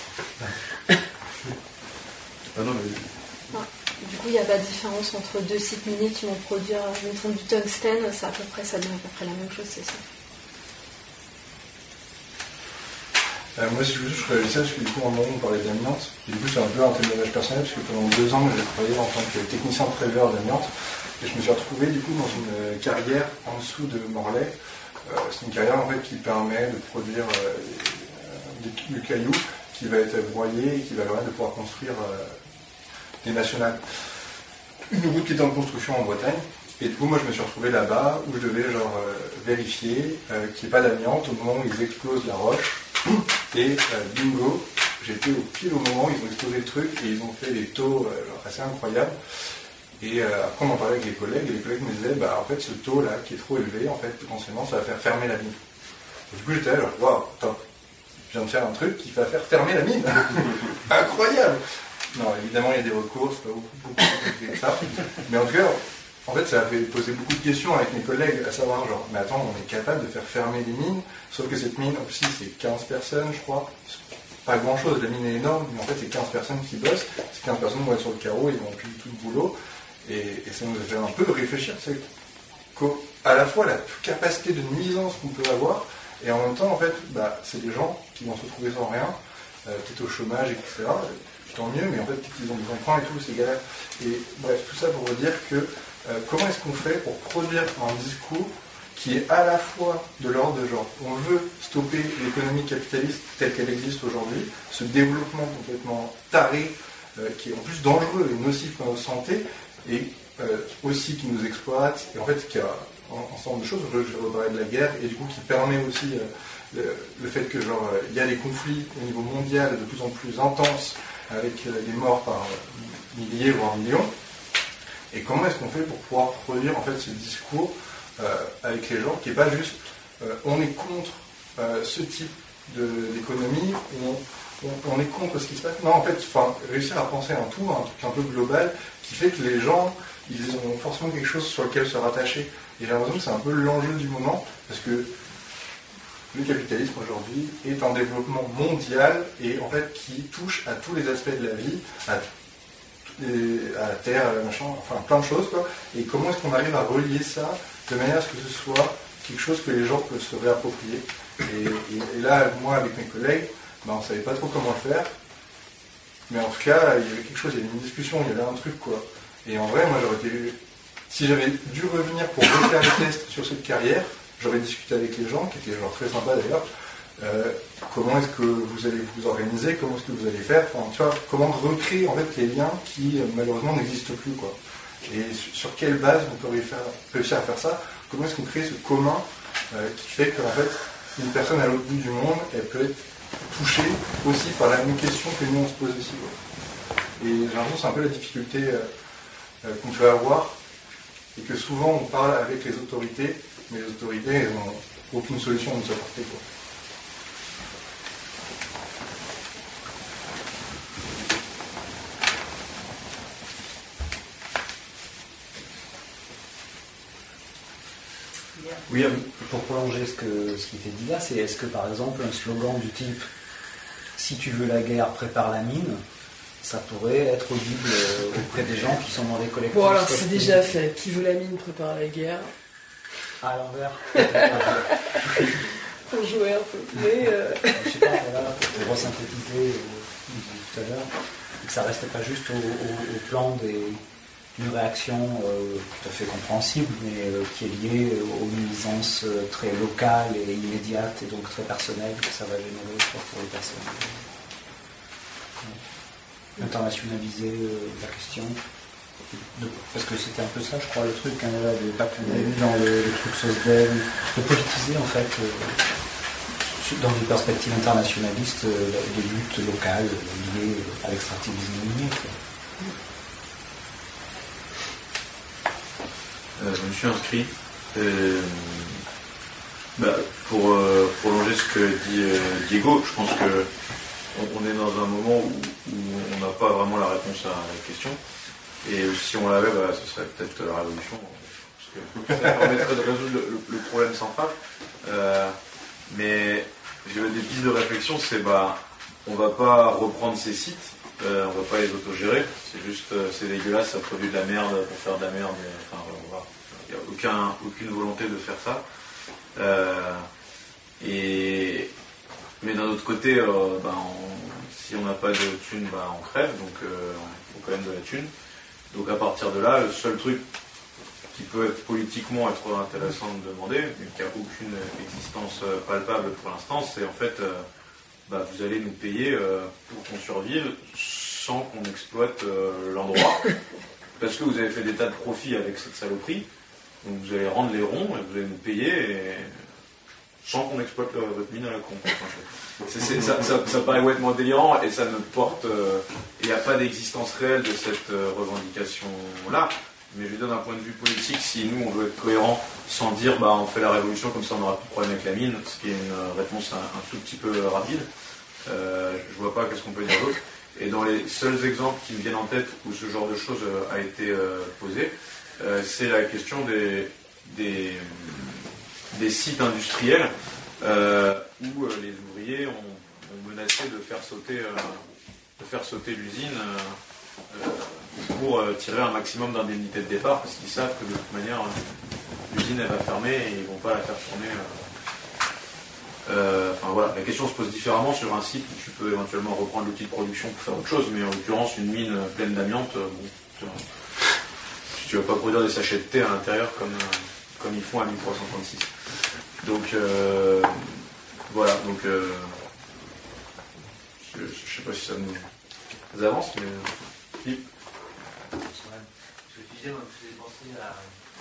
Ah non, mais. Ah, du coup, il n'y a pas de différence entre deux sites miniers qui vont produire une fonte du tungstène. C'est à peu près, ça donne à peu près la même chose, c'est ça. Euh, moi, si je veux, je réalisais parce que du coup, à un moment, on parlait d'amiante. Et du coup, c'est un peu un témoignage personnel parce que pendant deux ans, j'ai travaillé en tant que technicien préleveur d'amiante. Et je me suis retrouvé du coup dans une carrière en dessous de Morlaix. Euh, c'est une carrière en fait qui permet de produire euh, des, du caillou qui va être broyé et qui va permettre de pouvoir construire euh, des nationales. Une route qui est en construction en Bretagne. Et du coup, moi, je me suis retrouvé là-bas où je devais genre euh, vérifier euh, qu'il n'y ait pas d'amiante au moment où ils explosent la roche. Et euh, bingo, j'étais au pile au moment où ils ont explosé le truc et ils ont fait des taux euh, genre, assez incroyables. Et euh, après, on en parlait avec les collègues et les collègues me disaient, bah en fait, ce taux-là qui est trop élevé, en fait, potentiellement, ça va faire fermer la mine. Et du coup, j'étais là, genre, waouh, top, je viens de faire un truc qui va faire fermer la mine. Incroyable. Non, évidemment, il y a des recours, c'est pas beaucoup, beaucoup plus compliqué que ça. Mais en tout cas, en fait, ça a fait poser beaucoup de questions avec mes collègues, à savoir, genre, mais attends, on est capable de faire fermer des mines, sauf que cette mine, aussi, c'est quinze personnes, je crois. Pas grand-chose, la mine est énorme, mais en fait, c'est quinze personnes qui bossent. Ces quinze personnes vont être sur le carreau, ils vont plus du tout de boulot. Et, et ça nous a fait un peu réfléchir, c'est qu'à la fois la capacité de nuisance qu'on peut avoir, et en même temps, en fait, bah, c'est des gens qui vont se retrouver sans rien, euh, peut-être au chômage, et cetera. Tant mieux, mais en fait, ils ont des enfants et tout, c'est galère. Et bref, tout ça pour vous dire que Euh, comment est-ce qu'on fait pour produire un discours qui est à la fois de l'ordre de genre, on veut stopper l'économie capitaliste telle qu'elle existe aujourd'hui, ce développement complètement taré, euh, qui est en plus dangereux et nocif pour notre santé, et euh, aussi qui nous exploite, et en fait qui a un ensemble de choses, je vais reparler de la guerre, et du coup qui permet aussi euh, le, le fait que genre il y a des conflits au niveau mondial de plus en plus intenses, avec euh, des morts par euh, milliers voire millions. Et comment est-ce qu'on fait pour pouvoir produire en fait ce discours euh, avec les gens qui n'est pas juste euh, on est contre euh, ce type de, d'économie, on, on, on est contre ce qui se passe. Non, en fait, réussir à penser un tout, un truc un peu global, qui fait que les gens, ils ont forcément quelque chose sur lequel se rattacher. Et j'ai l'impression que c'est un peu l'enjeu du moment, parce que le capitalisme aujourd'hui est un développement mondial et en fait qui touche à tous les aspects de la vie, à à la terre, à la machin, enfin plein de choses quoi. Et comment est-ce qu'on arrive à relier ça de manière à ce que ce soit quelque chose que les gens peuvent se réapproprier. Et, et, et là, moi avec mes collègues, ben, on ne savait pas trop comment le faire. Mais en tout cas, il y avait quelque chose, il y avait une discussion, il y avait un truc quoi. Et en vrai, moi j'aurais été. Si j'avais dû revenir pour refaire les tests sur cette carrière, j'aurais discuté avec les gens, qui étaient genre très sympas d'ailleurs. Euh, comment est-ce que vous allez vous organiser, comment est-ce que vous allez faire, enfin, tu vois, comment recréer en fait les liens qui euh, malheureusement n'existent plus quoi. Et sur, sur quelle base on peut réussir, réussir à faire ça, comment est-ce qu'on crée ce commun euh, qui fait qu'en fait une personne à l'autre bout du monde elle peut être touchée aussi par la même question que nous on se pose aussi quoi. Et j'ai l'impression que c'est un peu la difficulté euh, euh, qu'on peut avoir et que souvent on parle avec les autorités mais les autorités elles n'ont aucune solution à nous apporter quoi. Oui, pour prolonger ce, que, ce qui était dit là, c'est est-ce que par exemple un slogan du type « Si tu veux la guerre, prépare la mine », ça pourrait être audible auprès des gens qui sont dans des collectifs. Bon alors c'est déjà fait, qui veut la mine prépare la guerre. À l'envers. Pour jouer un peu. Mais euh... je sais pas, voilà, pour resynthétiser euh, tout à l'heure, que ça ne restait pas juste au, au, au plan des... une réaction euh, tout à fait compréhensible, mais euh, qui est liée aux nuisances euh, très locales et immédiates, et donc très personnelles que ça va générer pour les personnes. Euh, internationaliser euh, la question. De, parce que c'était un peu ça, je crois, le truc, hein, là, de, dans le, le truc Sosdem, de politiser, en fait, euh, dans une perspective internationaliste, euh, des luttes locales liées à l'extractivisme minier. Euh, je me suis inscrit euh, bah, pour euh, prolonger ce que dit euh, Diego. Je pense que on, on est dans un moment où, où on n'a pas vraiment la réponse à la question. Et si on l'avait, bah, ce serait peut-être la révolution, parce que ça permettrait de résoudre le, le, le problème central. Euh, mais j'ai des pistes de réflexion, c'est bah, on va pas reprendre ces sites, euh, on va pas les autogérer. C'est juste, euh, c'est dégueulasse, ça produit de la merde pour faire de la merde. Mais, enfin, voilà. Il n'y a aucun, aucune volonté de faire ça. Euh, et, mais d'un autre côté, euh, bah, on, si on n'a pas de thunes, bah, on crève, donc il euh, faut quand même de la thune. Donc à partir de là, le seul truc qui peut être politiquement être intéressant de demander, mais qui n'a aucune existence palpable pour l'instant, c'est en fait, euh, bah, vous allez nous payer euh, pour qu'on survive sans qu'on exploite euh, l'endroit, parce que vous avez fait des tas de profits avec cette saloperie. Donc vous allez rendre les ronds et vous allez nous payer et... sans qu'on exploite le, votre mine à la con. C'est, c'est, ça, ça, ça paraît complètement délirant et ça ne porte... Il euh, n'y a pas d'existence réelle de cette euh, revendication-là. Mais je lui donne un point de vue politique, si nous on veut être cohérent sans dire bah, on fait la révolution comme ça on n'aura plus de problème avec la mine, ce qui est une réponse un, un tout petit peu rapide. Euh, je vois pas qu'est-ce qu'on peut dire d'autre. Et dans les seuls exemples qui me viennent en tête où ce genre de choses euh, a été euh, posé, Euh, c'est la question des, des, des sites industriels euh, où euh, les ouvriers ont, ont menacé de faire sauter, euh, de faire sauter l'usine euh, euh, pour euh, tirer un maximum d'indemnités de départ parce qu'ils savent que de toute manière l'usine elle va fermer et ils ne vont pas la faire tourner. Euh, euh, enfin voilà, la question se pose différemment sur un site où tu peux éventuellement reprendre l'outil de production pour faire autre chose, mais en l'occurrence une mine pleine d'amiante, bon, tu vois, tu vas pas produire des sachets de thé à l'intérieur comme, comme ils font à mille trois cent trente-six. Donc euh, voilà, donc euh, je ne sais pas si ça nous avance, mais oui. Ce que tu disais, moi, me faisait penser à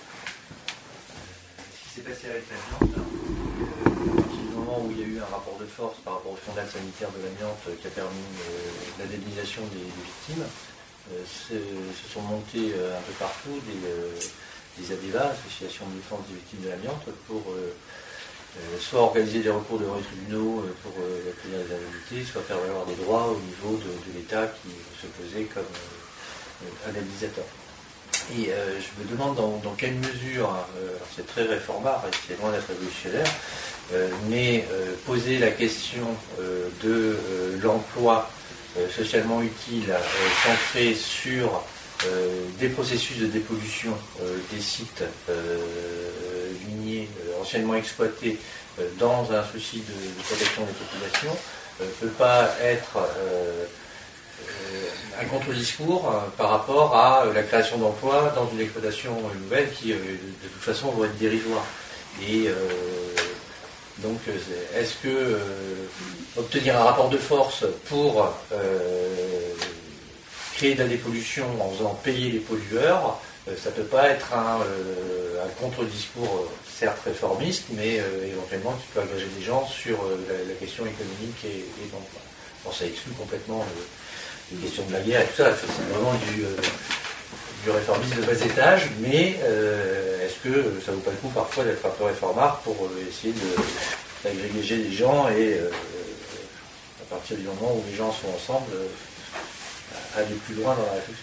euh, ce qui s'est passé avec l'amiante. À partir du moment où il y a eu un rapport de force par rapport au scandale sanitaire de l'amiante qui a permis euh, l'indemnisation des, des victimes, euh, se sont montés euh, un peu partout des, euh, des A D E V A, Association de défense des victimes de l'amiante, pour euh, euh, soit organiser des recours devant les tribunaux euh, pour euh, obtenir des indemnités, soit faire valoir des droits au niveau de, de l'État qui se posait comme euh, indemnisateur. Et euh, je me demande dans, dans quelle mesure, euh, c'est très réformard et c'est loin d'être révolutionnaire, euh, mais euh, poser la question euh, de euh, l'emploi euh, socialement utile euh, centré sur euh, des processus de dépollution euh, des sites euh, miniers euh, anciennement exploités euh, dans un souci de, de protection des populations ne euh, peut pas être euh, un contre-discours euh, par rapport à euh, la création d'emplois dans une exploitation euh, nouvelle qui, euh, de, de toute façon, doit être dérisoire. Et euh, donc, euh, est-ce que euh, obtenir un rapport de force pour euh, créer de la dépollution en faisant payer les pollueurs, euh, ça ne peut pas être un, euh, un contre-discours, euh, certes réformiste, mais euh, éventuellement qui peut engager des gens sur euh, la, la question économique et, et d'emploi. Bon, ça exclut complètement euh, les questions de la guerre et tout ça, c'est vraiment du, euh, du réformisme de bas étage, mais euh, est-ce que ça vaut pas le coup parfois d'être un peu réformard pour euh, essayer d'agréger les gens et euh, à partir du moment où les gens sont ensemble, euh, aller plus loin dans la réflexion.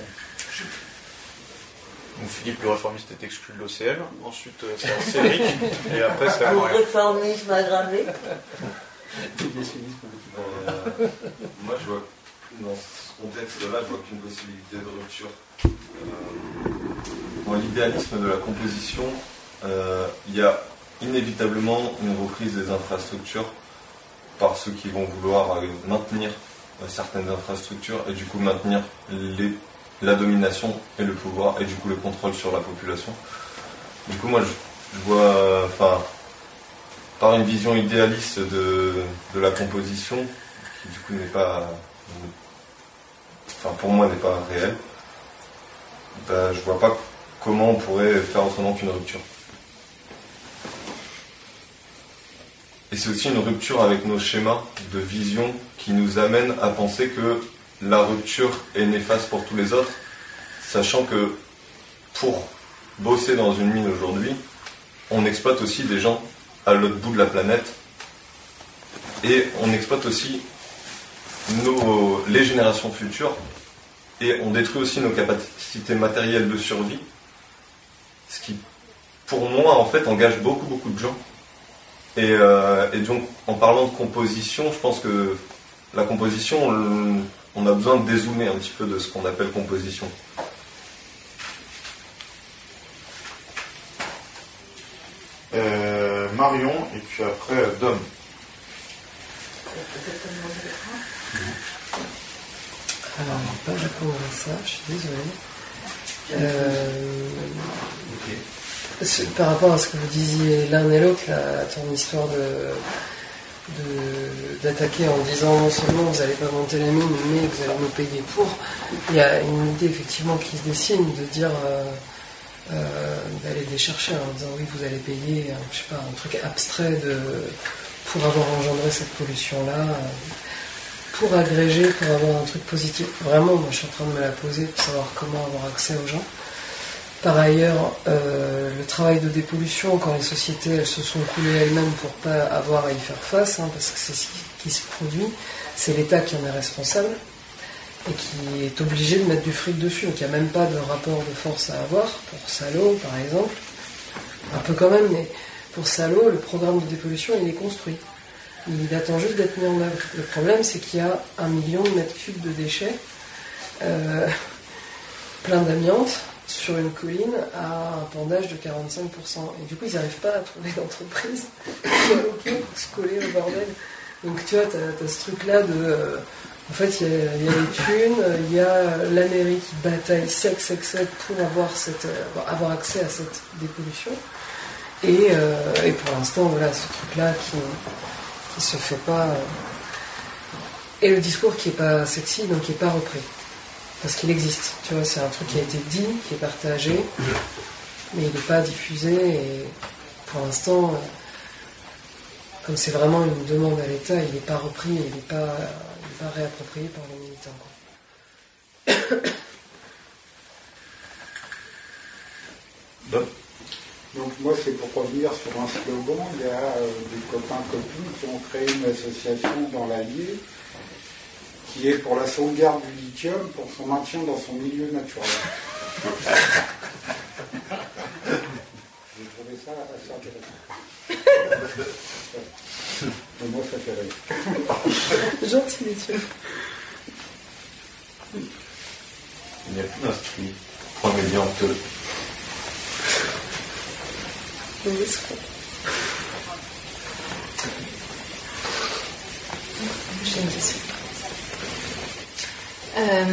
Donc Philippe, le réformiste, est exclu de l'O C M, ensuite euh, c'est Cédric, et après c'est Le Mario. réformisme aggravé. Euh, moi, je vois, dans ce contexte-là, je vois qu'une possibilité de rupture. Euh, dans l'idéalisme de la composition, euh, il y a inévitablement une reprise des infrastructures par ceux qui vont vouloir euh, maintenir euh, certaines infrastructures et du coup maintenir les, la domination et le pouvoir et du coup le contrôle sur la population. Du coup, moi, je, je vois, enfin, par une vision idéaliste de, de la composition, qui du coup n'est pas, enfin pour moi n'est pas réelle, ben, je vois pas comment on pourrait faire autrement qu'une rupture. Et c'est aussi une rupture avec nos schémas de vision qui nous amène à penser que la rupture est néfaste pour tous les autres, sachant que pour bosser dans une mine aujourd'hui, on exploite aussi des gens à l'autre bout de la planète et on exploite aussi nos, les générations futures et on détruit aussi nos capacités matérielles de survie, ce qui pour moi en fait engage beaucoup beaucoup de gens et, euh, et donc en parlant de composition, je pense que la composition on, on a besoin de dézoomer un petit peu de ce qu'on appelle composition. Euh, Marion, et puis après euh, Dom. Alors, pas répondre à ça, je suis désolée. Euh, par rapport à ce que vous disiez l'un et l'autre, là, ton histoire de, de, d'attaquer en disant non seulement vous n'allez pas monter les mines, mais vous allez nous payer pour, il y a une idée effectivement qui se dessine de dire... Euh, Euh, d'aller les chercher en disant oui vous allez payer un, je sais pas, un truc abstrait de, pour avoir engendré cette pollution là euh, pour agréger, pour avoir un truc positif. Vraiment moi je suis en train de me la poser pour savoir comment avoir accès aux gens. Par ailleurs euh, le travail de dépollution quand les sociétés elles se sont coulées elles-mêmes pour pas avoir à y faire face hein, parce que c'est ce qui, qui se produit, c'est l'État qui en est responsable et qui est obligé de mettre du fric dessus. Donc il n'y a même pas de rapport de force à avoir, pour Salau par exemple, un peu quand même, mais pour Salau, le programme de dépollution, il est construit. Il attend juste d'être mis en œuvre. Le problème, c'est qu'il y a un million de mètres cubes de déchets, euh, plein d'amiante, sur une colline, à un pendage de quarante-cinq pour cent. Et du coup, ils n'arrivent pas à trouver d'entreprise qui soit OK pour se coller au bordel. Donc tu vois, tu as, as ce truc-là de... Euh, En fait, il y, y a les thunes, il y a la mairie qui bataille sec, sec, sec pour avoir, cette, avoir accès à cette dépollution. Et, euh, et pour l'instant, voilà, ce truc-là qui qui se fait pas... Euh, et le discours qui est pas sexy, donc qui est pas repris. Parce qu'il existe, tu vois, c'est un truc qui a été dit, qui est partagé, mais il n'est pas diffusé, et pour l'instant, euh, comme c'est vraiment une demande à l'État, il n'est pas repris, il n'est pas, il n'est pas réapproprié par les militants, quoi. Bon. Donc moi, c'est pour revenir sur un slogan, il y a euh, des copains-copines qui ont créé une association dans l'Allier qui est pour la sauvegarde du lithium, pour son maintien dans son milieu naturel. J'ai trouvé ça assez intéressant. Et moi, ça fait rire. Gentil, lithium. Il n'y a plus d'inscrits. Trois médianteux. J'ai une question. Euh,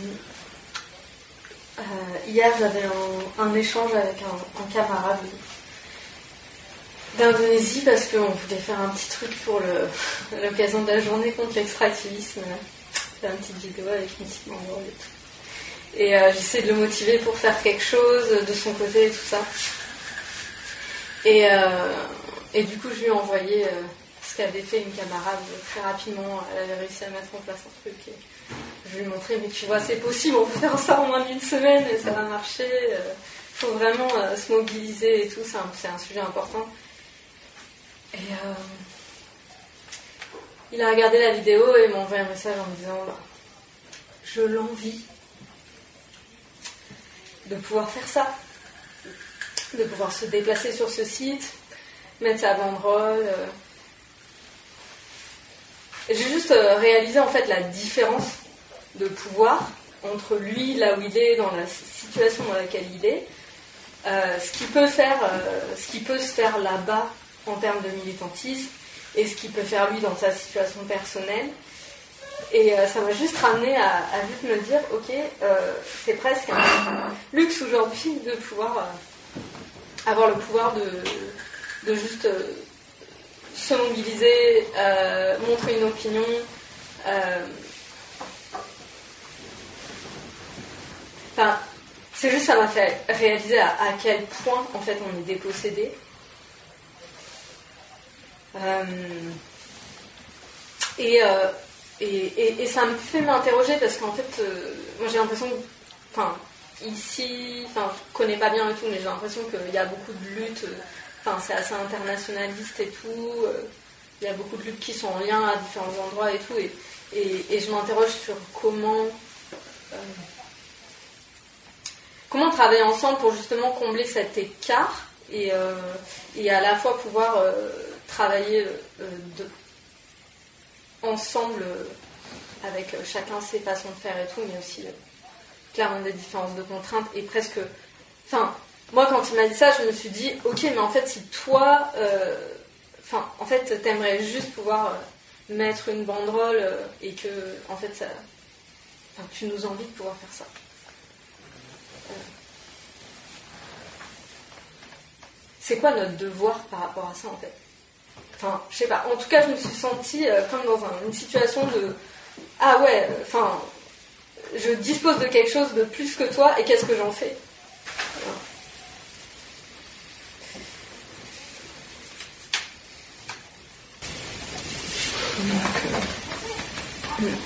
euh, hier, j'avais un, un échange avec un, un camarade d'Indonésie parce qu'on voulait faire un petit truc pour le, l'occasion de la journée contre l'extractivisme. Faire une petite vidéo avec une petite banderole et tout. Et euh, j'essaie de le motiver pour faire quelque chose de son côté et tout ça. Et, euh, et du coup, je lui ai envoyé euh, ce qu'avait fait une camarade très rapidement. Elle avait réussi à mettre en place un truc. Et je lui ai montré, mais tu vois, c'est possible, on peut faire ça en moins d'une semaine et ça va marcher. Il euh, faut vraiment euh, se mobiliser et tout, c'est un, c'est un sujet important. Et euh, il a regardé la vidéo et m'a envoyé un message en me disant bah, je l'envie de pouvoir faire ça. De pouvoir se déplacer sur ce site, mettre sa banderole. Euh. J'ai juste euh, réalisé en fait la différence de pouvoir entre lui, là où il est, dans la situation dans laquelle il est, euh, ce qu'il peut faire, euh, ce qui peut se faire là-bas en termes de militantisme, et ce qu'il peut faire lui dans sa situation personnelle. Et euh, ça m'a juste ramené à, à juste me dire, ok, euh, c'est presque un luxe aujourd'hui de pouvoir... Euh, avoir le pouvoir de, de juste euh, se mobiliser, euh, montrer une opinion. Euh... Enfin, c'est juste ça m'a fait réaliser à, à quel point en fait on est dépossédé. Euh... Et, euh, et, et, et ça me fait m'interroger parce qu'en fait, euh, moi j'ai l'impression que, enfin, ici, enfin, je connais pas bien et tout, mais j'ai l'impression qu'il y a beaucoup de luttes, enfin, c'est assez internationaliste et tout, il y a beaucoup de luttes qui sont en lien à différents endroits et tout, et, et, et je m'interroge sur comment, euh, comment travailler ensemble pour justement combler cet écart et, euh, et à la fois pouvoir euh, travailler euh, de, ensemble euh, avec chacun ses façons de faire et tout, mais aussi... Euh, clairement des différences de contraintes et presque... Enfin, moi quand il m'a dit ça, je me suis dit, ok, mais en fait, si toi, euh... enfin, en fait, t'aimerais juste pouvoir euh, mettre une banderole euh, et que, en fait, ça... enfin, tu nous envies de pouvoir faire ça. Euh... C'est quoi notre devoir par rapport à ça, en fait? Enfin, je sais pas. En tout cas, je me suis sentie euh, comme dans un, une situation de... Ah ouais, enfin... Euh, je dispose de quelque chose de plus que toi, et qu'est-ce que j'en fais? Voilà. Donc, euh...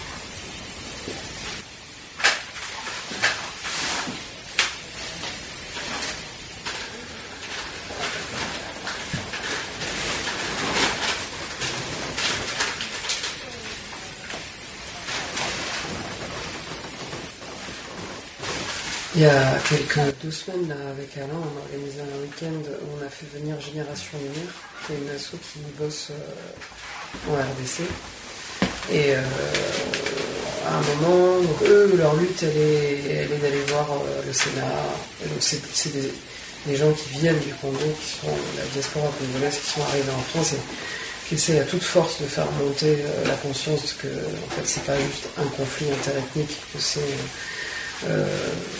Il y a quelques deux semaines, là, avec Alain, on a organisé un week-end où on a fait venir Génération Lumière, qui est une asso qui bosse euh, en R D C. Et euh, à un moment, donc eux, leur lutte, elle est, elle est d'aller voir euh, le Sénat. Et donc c'est, c'est des, des gens qui viennent du Congo, qui sont la diaspora congolaise, qui sont arrivés en France et qui essaient à toute force de faire monter euh, la conscience que en fait, c'est pas juste un conflit interethnique, que c'est... Euh,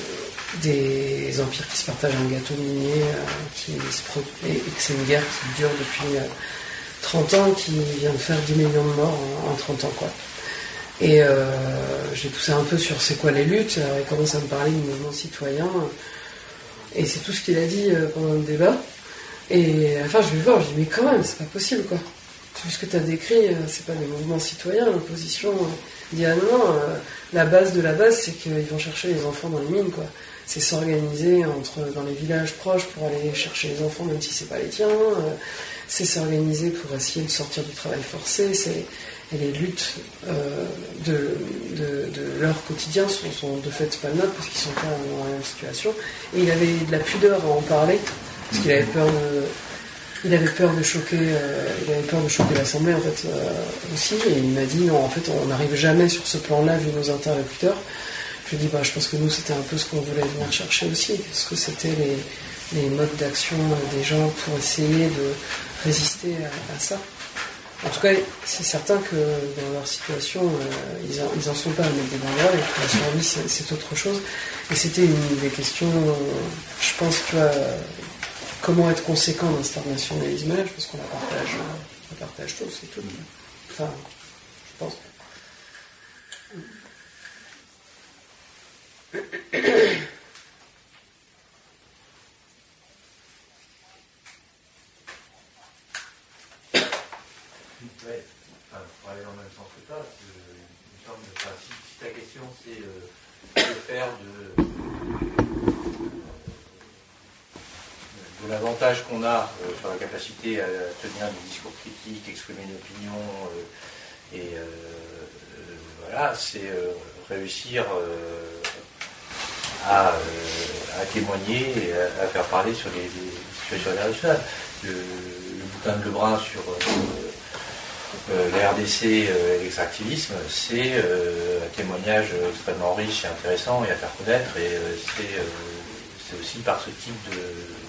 des empires qui se partagent un gâteau minier, euh, qui se pro- et, et que c'est une guerre qui dure depuis euh, trente ans, qui vient de faire dix millions de morts en, en trente ans, quoi. Et euh, j'ai poussé un peu sur c'est quoi les luttes, alors il commence à me parler du mouvement citoyen, et c'est tout ce qu'il a dit euh, pendant le débat. Et à la fin, je vais voir, je dis mais quand même, c'est pas possible, quoi. Tout ce que tu as décrit, euh, c'est pas des mouvements citoyens, l'opposition euh, dit ah non, non, euh, la base de la base, c'est qu'ils vont chercher les enfants dans les mines, quoi. C'est s'organiser entre dans les villages proches pour aller chercher les enfants, même si c'est pas les tiens. Euh, c'est s'organiser pour essayer de sortir du travail forcé. C'est et les luttes euh, de, de, de leur quotidien sont, sont de fait pas neutres parce qu'ils sont pas dans la même situation. Et il avait de la pudeur à en parler parce qu'il avait peur de, il avait peur de choquer, euh, il avait peur de choquer l'Assemblée en fait euh, aussi. Et il m'a dit non, en fait, on n'arrive jamais sur ce plan-là vu nos interlocuteurs. Je lui ai dit bah je pense que nous c'était un peu ce qu'on voulait venir chercher aussi, parce que c'était les, les modes d'action des gens pour essayer de résister à, à ça. En tout cas, c'est certain que dans leur situation, euh, ils, en, ils en sont pas à mettre des banderoles, et que la survie, c'est, c'est autre chose. Et c'était une des questions, euh, je pense, tu vois, euh, comment être conséquent dans cet internationalisme-là, je pense qu'on la partage, on la partage tous, c'est tout. Enfin, je pense. Ouais, enfin, pour aller dans le même sens que toi, il me semble, enfin, si, si ta question c'est euh, de faire de, de l'avantage qu'on a euh, sur la capacité à tenir des discours critiques, exprimer une opinion, euh, et euh, euh, voilà, c'est euh, réussir euh, à, euh, à témoigner et à, à faire parler sur les, les situations internationales. Le, le bouquin de Lebrun sur euh, Euh, la R D C euh, et l'extractivisme, c'est euh, un témoignage extrêmement riche et intéressant et à faire connaître, et euh, c'est, euh, c'est aussi par ce type de,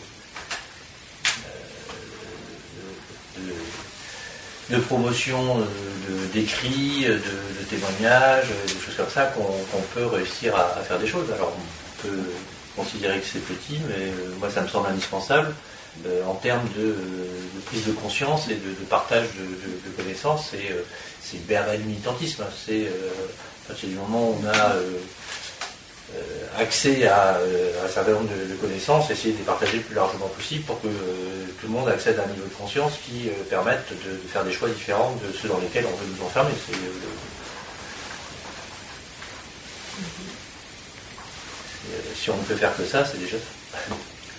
euh, de, de promotion euh, de, d'écrits, de, de témoignages, des choses comme ça qu'on, qu'on peut réussir à, à faire des choses. Alors on peut considérer que c'est petit, mais euh, moi ça me semble indispensable. Euh, en termes de, de prise de conscience et de, de partage de, de, de connaissances, c'est, euh, c'est le B R L militantisme. C'est euh, à partir du moment où on a euh, euh, accès à, euh, à un certain nombre de, de connaissances, essayer de les partager le plus largement possible pour que euh, tout le monde accède à un niveau de conscience qui euh, permette de, de faire des choix différents de ceux dans lesquels on veut nous enfermer. C'est, euh, et, euh, si on ne peut faire que ça, c'est déjà ça.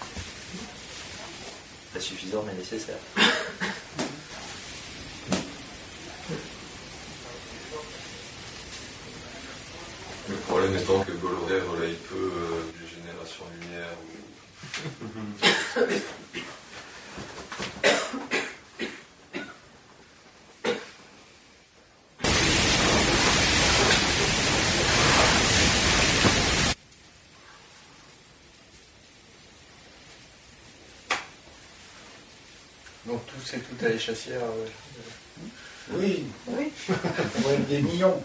Pas suffisant mais nécessaire. Le problème étant que Bolloré relaye peu euh, du Génération Lumière ou... Donc tout, c'est tout à l'échassière. Euh... Oui, oui. On va être des millions.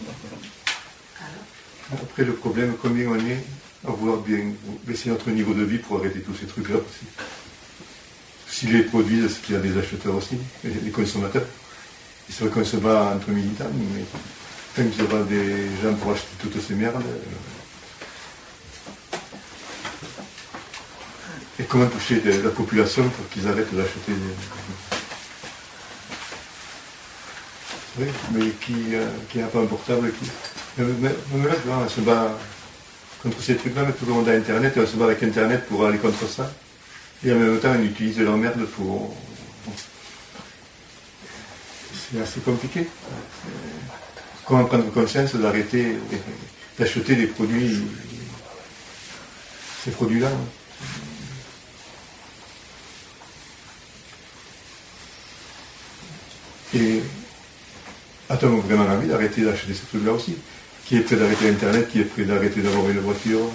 Après, le problème, combien on est à vouloir bien baisser notre niveau de vie pour arrêter tous ces trucs-là aussi. S'ils les produisent, c'est qu'il y a des acheteurs aussi, des consommateurs. Et c'est vrai qu'on se bat entre militants, mais tant qu'il y aura des gens pour acheter toutes ces merdes. Et comment toucher la population pour qu'ils arrêtent d'acheter des... Oui, mais qui, euh, qui n'a pas un portable, qui... Même là, on se bat contre ces trucs-là, mais tout le monde a Internet, et on se bat avec Internet pour aller contre ça. Et en même temps, on utilise leur merde pour... C'est assez compliqué. Comment prendre conscience d'arrêter d'acheter des produits, ces produits-là. Et a-t-on vraiment envie d'arrêter d'acheter ces trucs-là aussi? Qui est prêt d'arrêter Internet? Qui est prêt d'arrêter d'avoir une voiture?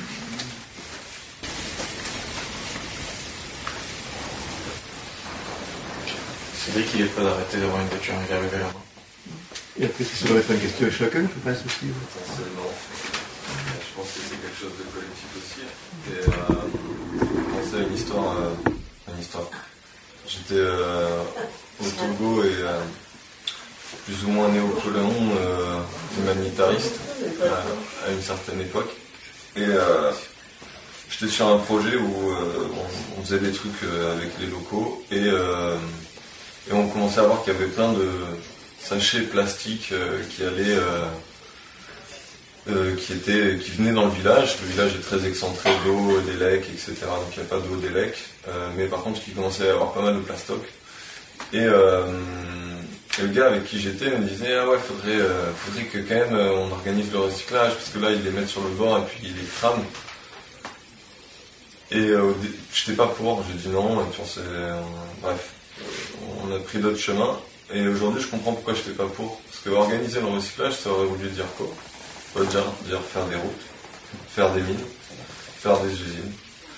C'est vrai qu'il est prêt d'arrêter d'avoir une voiture et d'arriver là. Et après, c'est se remettre en question chacun, je pense aussi. Forcément. je pense que c'est quelque chose de collectif aussi. Et euh, je pensais à une histoire. Euh, une histoire. J'étais euh, au Togo et euh, plus ou moins néocolon, euh, humanitariste à, à une certaine époque. Et euh, j'étais sur un projet où euh, on, on faisait des trucs avec les locaux et, euh, et on commençait à voir qu'il y avait plein de sachets plastiques euh, qui allaient, euh, euh, qui étaient, qui venaient dans le village. Le village est très excentré d'eau, d'élec, et cetera. Donc il n'y a pas d'eau d'élec, euh, mais par contre il commençait à y avoir pas mal de plastoc. Et, euh, et le gars avec qui j'étais me disait ah ouais, faudrait, euh, faudrait que quand même on organise le recyclage parce que là ils les mettent sur le bord et puis ils les crament. Et euh, j'étais pas pour, j'ai dit non, et puis on s'est, euh, bref, on a pris d'autres chemins. Et aujourd'hui, je comprends pourquoi je n'étais pas pour. Parce que organiser le recyclage, ça aurait voulu dire quoi? Ça veut dire, dire faire des routes, faire des mines, faire des usines.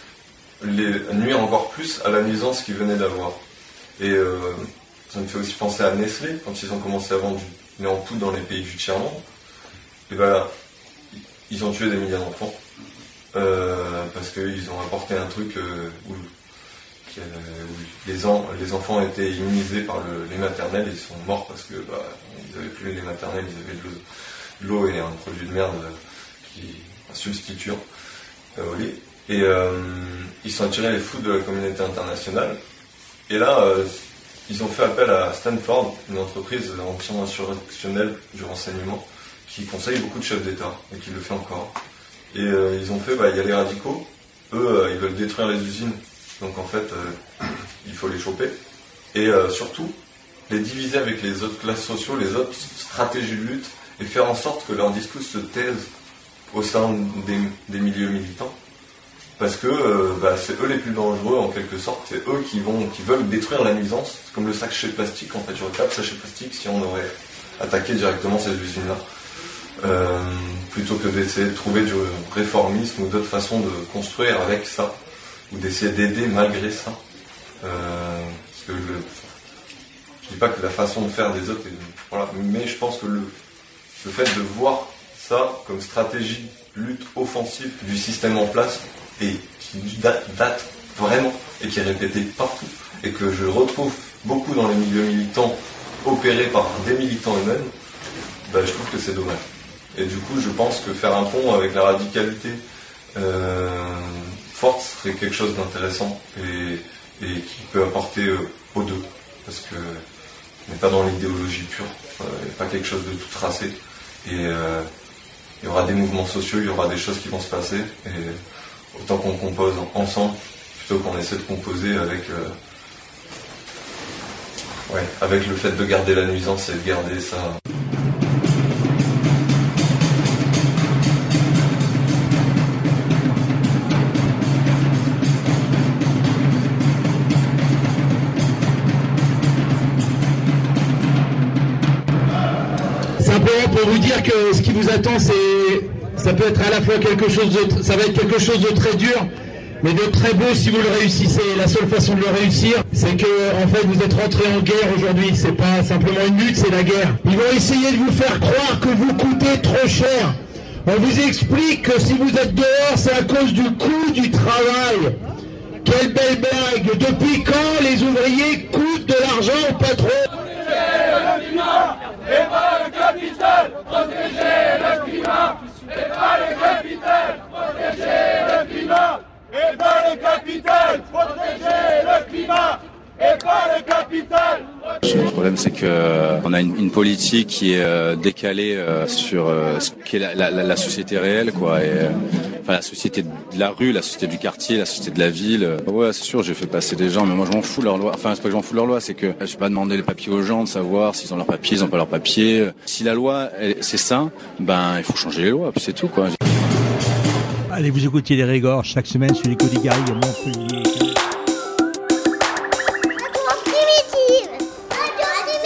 Les, nuire encore plus à la nuisance qu'ils venaient d'avoir. Et euh, ça me fait aussi penser à Nestlé, quand ils ont commencé à vendre du lait en poudre dans les pays du tiers-monde. Et ben, ils ont tué des milliers d'enfants. Euh, parce qu'ils ont apporté un truc euh, où, qui, euh, où les, en, les enfants étaient immunisés par le lait maternel et ils sont morts parce que bah, ils n'avaient plus le lait maternel, ils avaient de l'eau et un produit de merde euh, qui un substituant euh, au lait. Et euh, ils sont attirés les foudres de la communauté internationale. Et là, euh, ils ont fait appel à Stanford, une entreprise anti-insurrectionnelle du renseignement, qui conseille beaucoup de chefs d'État et qui le fait encore. Et euh, ils ont fait, bah, il y a les radicaux, eux, euh, ils veulent détruire les usines, donc en fait, euh, il faut les choper. Et euh, surtout, les diviser avec les autres classes sociaux, les autres stratégies de lutte, et faire en sorte que leur discours se taise au sein des, des milieux militants. Parce que euh, bah, c'est eux les plus dangereux, en quelque sorte, c'est eux qui, vont, qui veulent détruire la nuisance. C'est comme le sachet plastique, en fait, je regarde sachet plastique si on aurait attaqué directement ces usines-là. Euh, plutôt que d'essayer de trouver du réformisme ou d'autres façons de construire avec ça, ou d'essayer d'aider malgré ça. Euh, parce que le, je dis pas que la façon de faire des autres est, voilà, mais je pense que le, le fait de voir ça comme stratégie lutte offensive du système en place et qui date, date vraiment et qui est répété partout et que je retrouve beaucoup dans les milieux militants opérés par des militants eux-mêmes, ben, je trouve que c'est dommage. Et du coup, je pense que faire un pont avec la radicalité euh, forte serait quelque chose d'intéressant et, et qui peut apporter euh, aux deux. Parce que on n'est pas dans l'idéologie pure, il euh, n'y a pas quelque chose de tout tracé. Et euh, il y aura des mouvements sociaux, il y aura des choses qui vont se passer. Et autant qu'on compose ensemble, plutôt qu'on essaie de composer avec, euh, ouais, avec le fait de garder la nuisance et de garder ça. Simplement pour vous dire que ce qui vous attend, c'est, ça peut être à la fois quelque chose de, ça va être quelque chose de très dur, mais de très beau si vous le réussissez. La seule façon de le réussir, c'est que, en fait, vous êtes rentrés en guerre aujourd'hui. C'est pas simplement une lutte, c'est la guerre. Ils vont essayer de vous faire croire que vous coûtez trop cher. On vous explique que si vous êtes dehors, c'est à cause du coût du travail. Quelle belle blague! Depuis quand les ouvriers coûtent de l'argent au patron? Et pas le capital, protéger le climat. Et pas le capital, protéger le climat. Et pas le capital, protéger le climat. Et pas le capital. Le problème, c'est que on a une, une politique qui est euh, décalée euh, sur euh, ce qu'est la, la, la société réelle, quoi. Et, euh, enfin, la société de la rue, la société du quartier, la société de la ville. Ouais, c'est sûr, j'ai fait passer des gens, mais moi, je m'en fous de leur loi. Enfin, c'est pas que je m'en fous de leur loi, c'est que je vais pas demander les papiers aux gens de savoir s'ils ont leurs papiers, ils ont pas leurs papiers. Si la loi, elle, c'est ça, ben, il faut changer les lois, puis c'est tout, quoi. Allez, vous écoutiez les Régors chaque semaine sur les Côtes des Garrigues à Montpellier.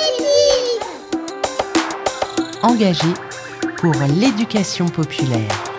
Engagé pour l'éducation populaire.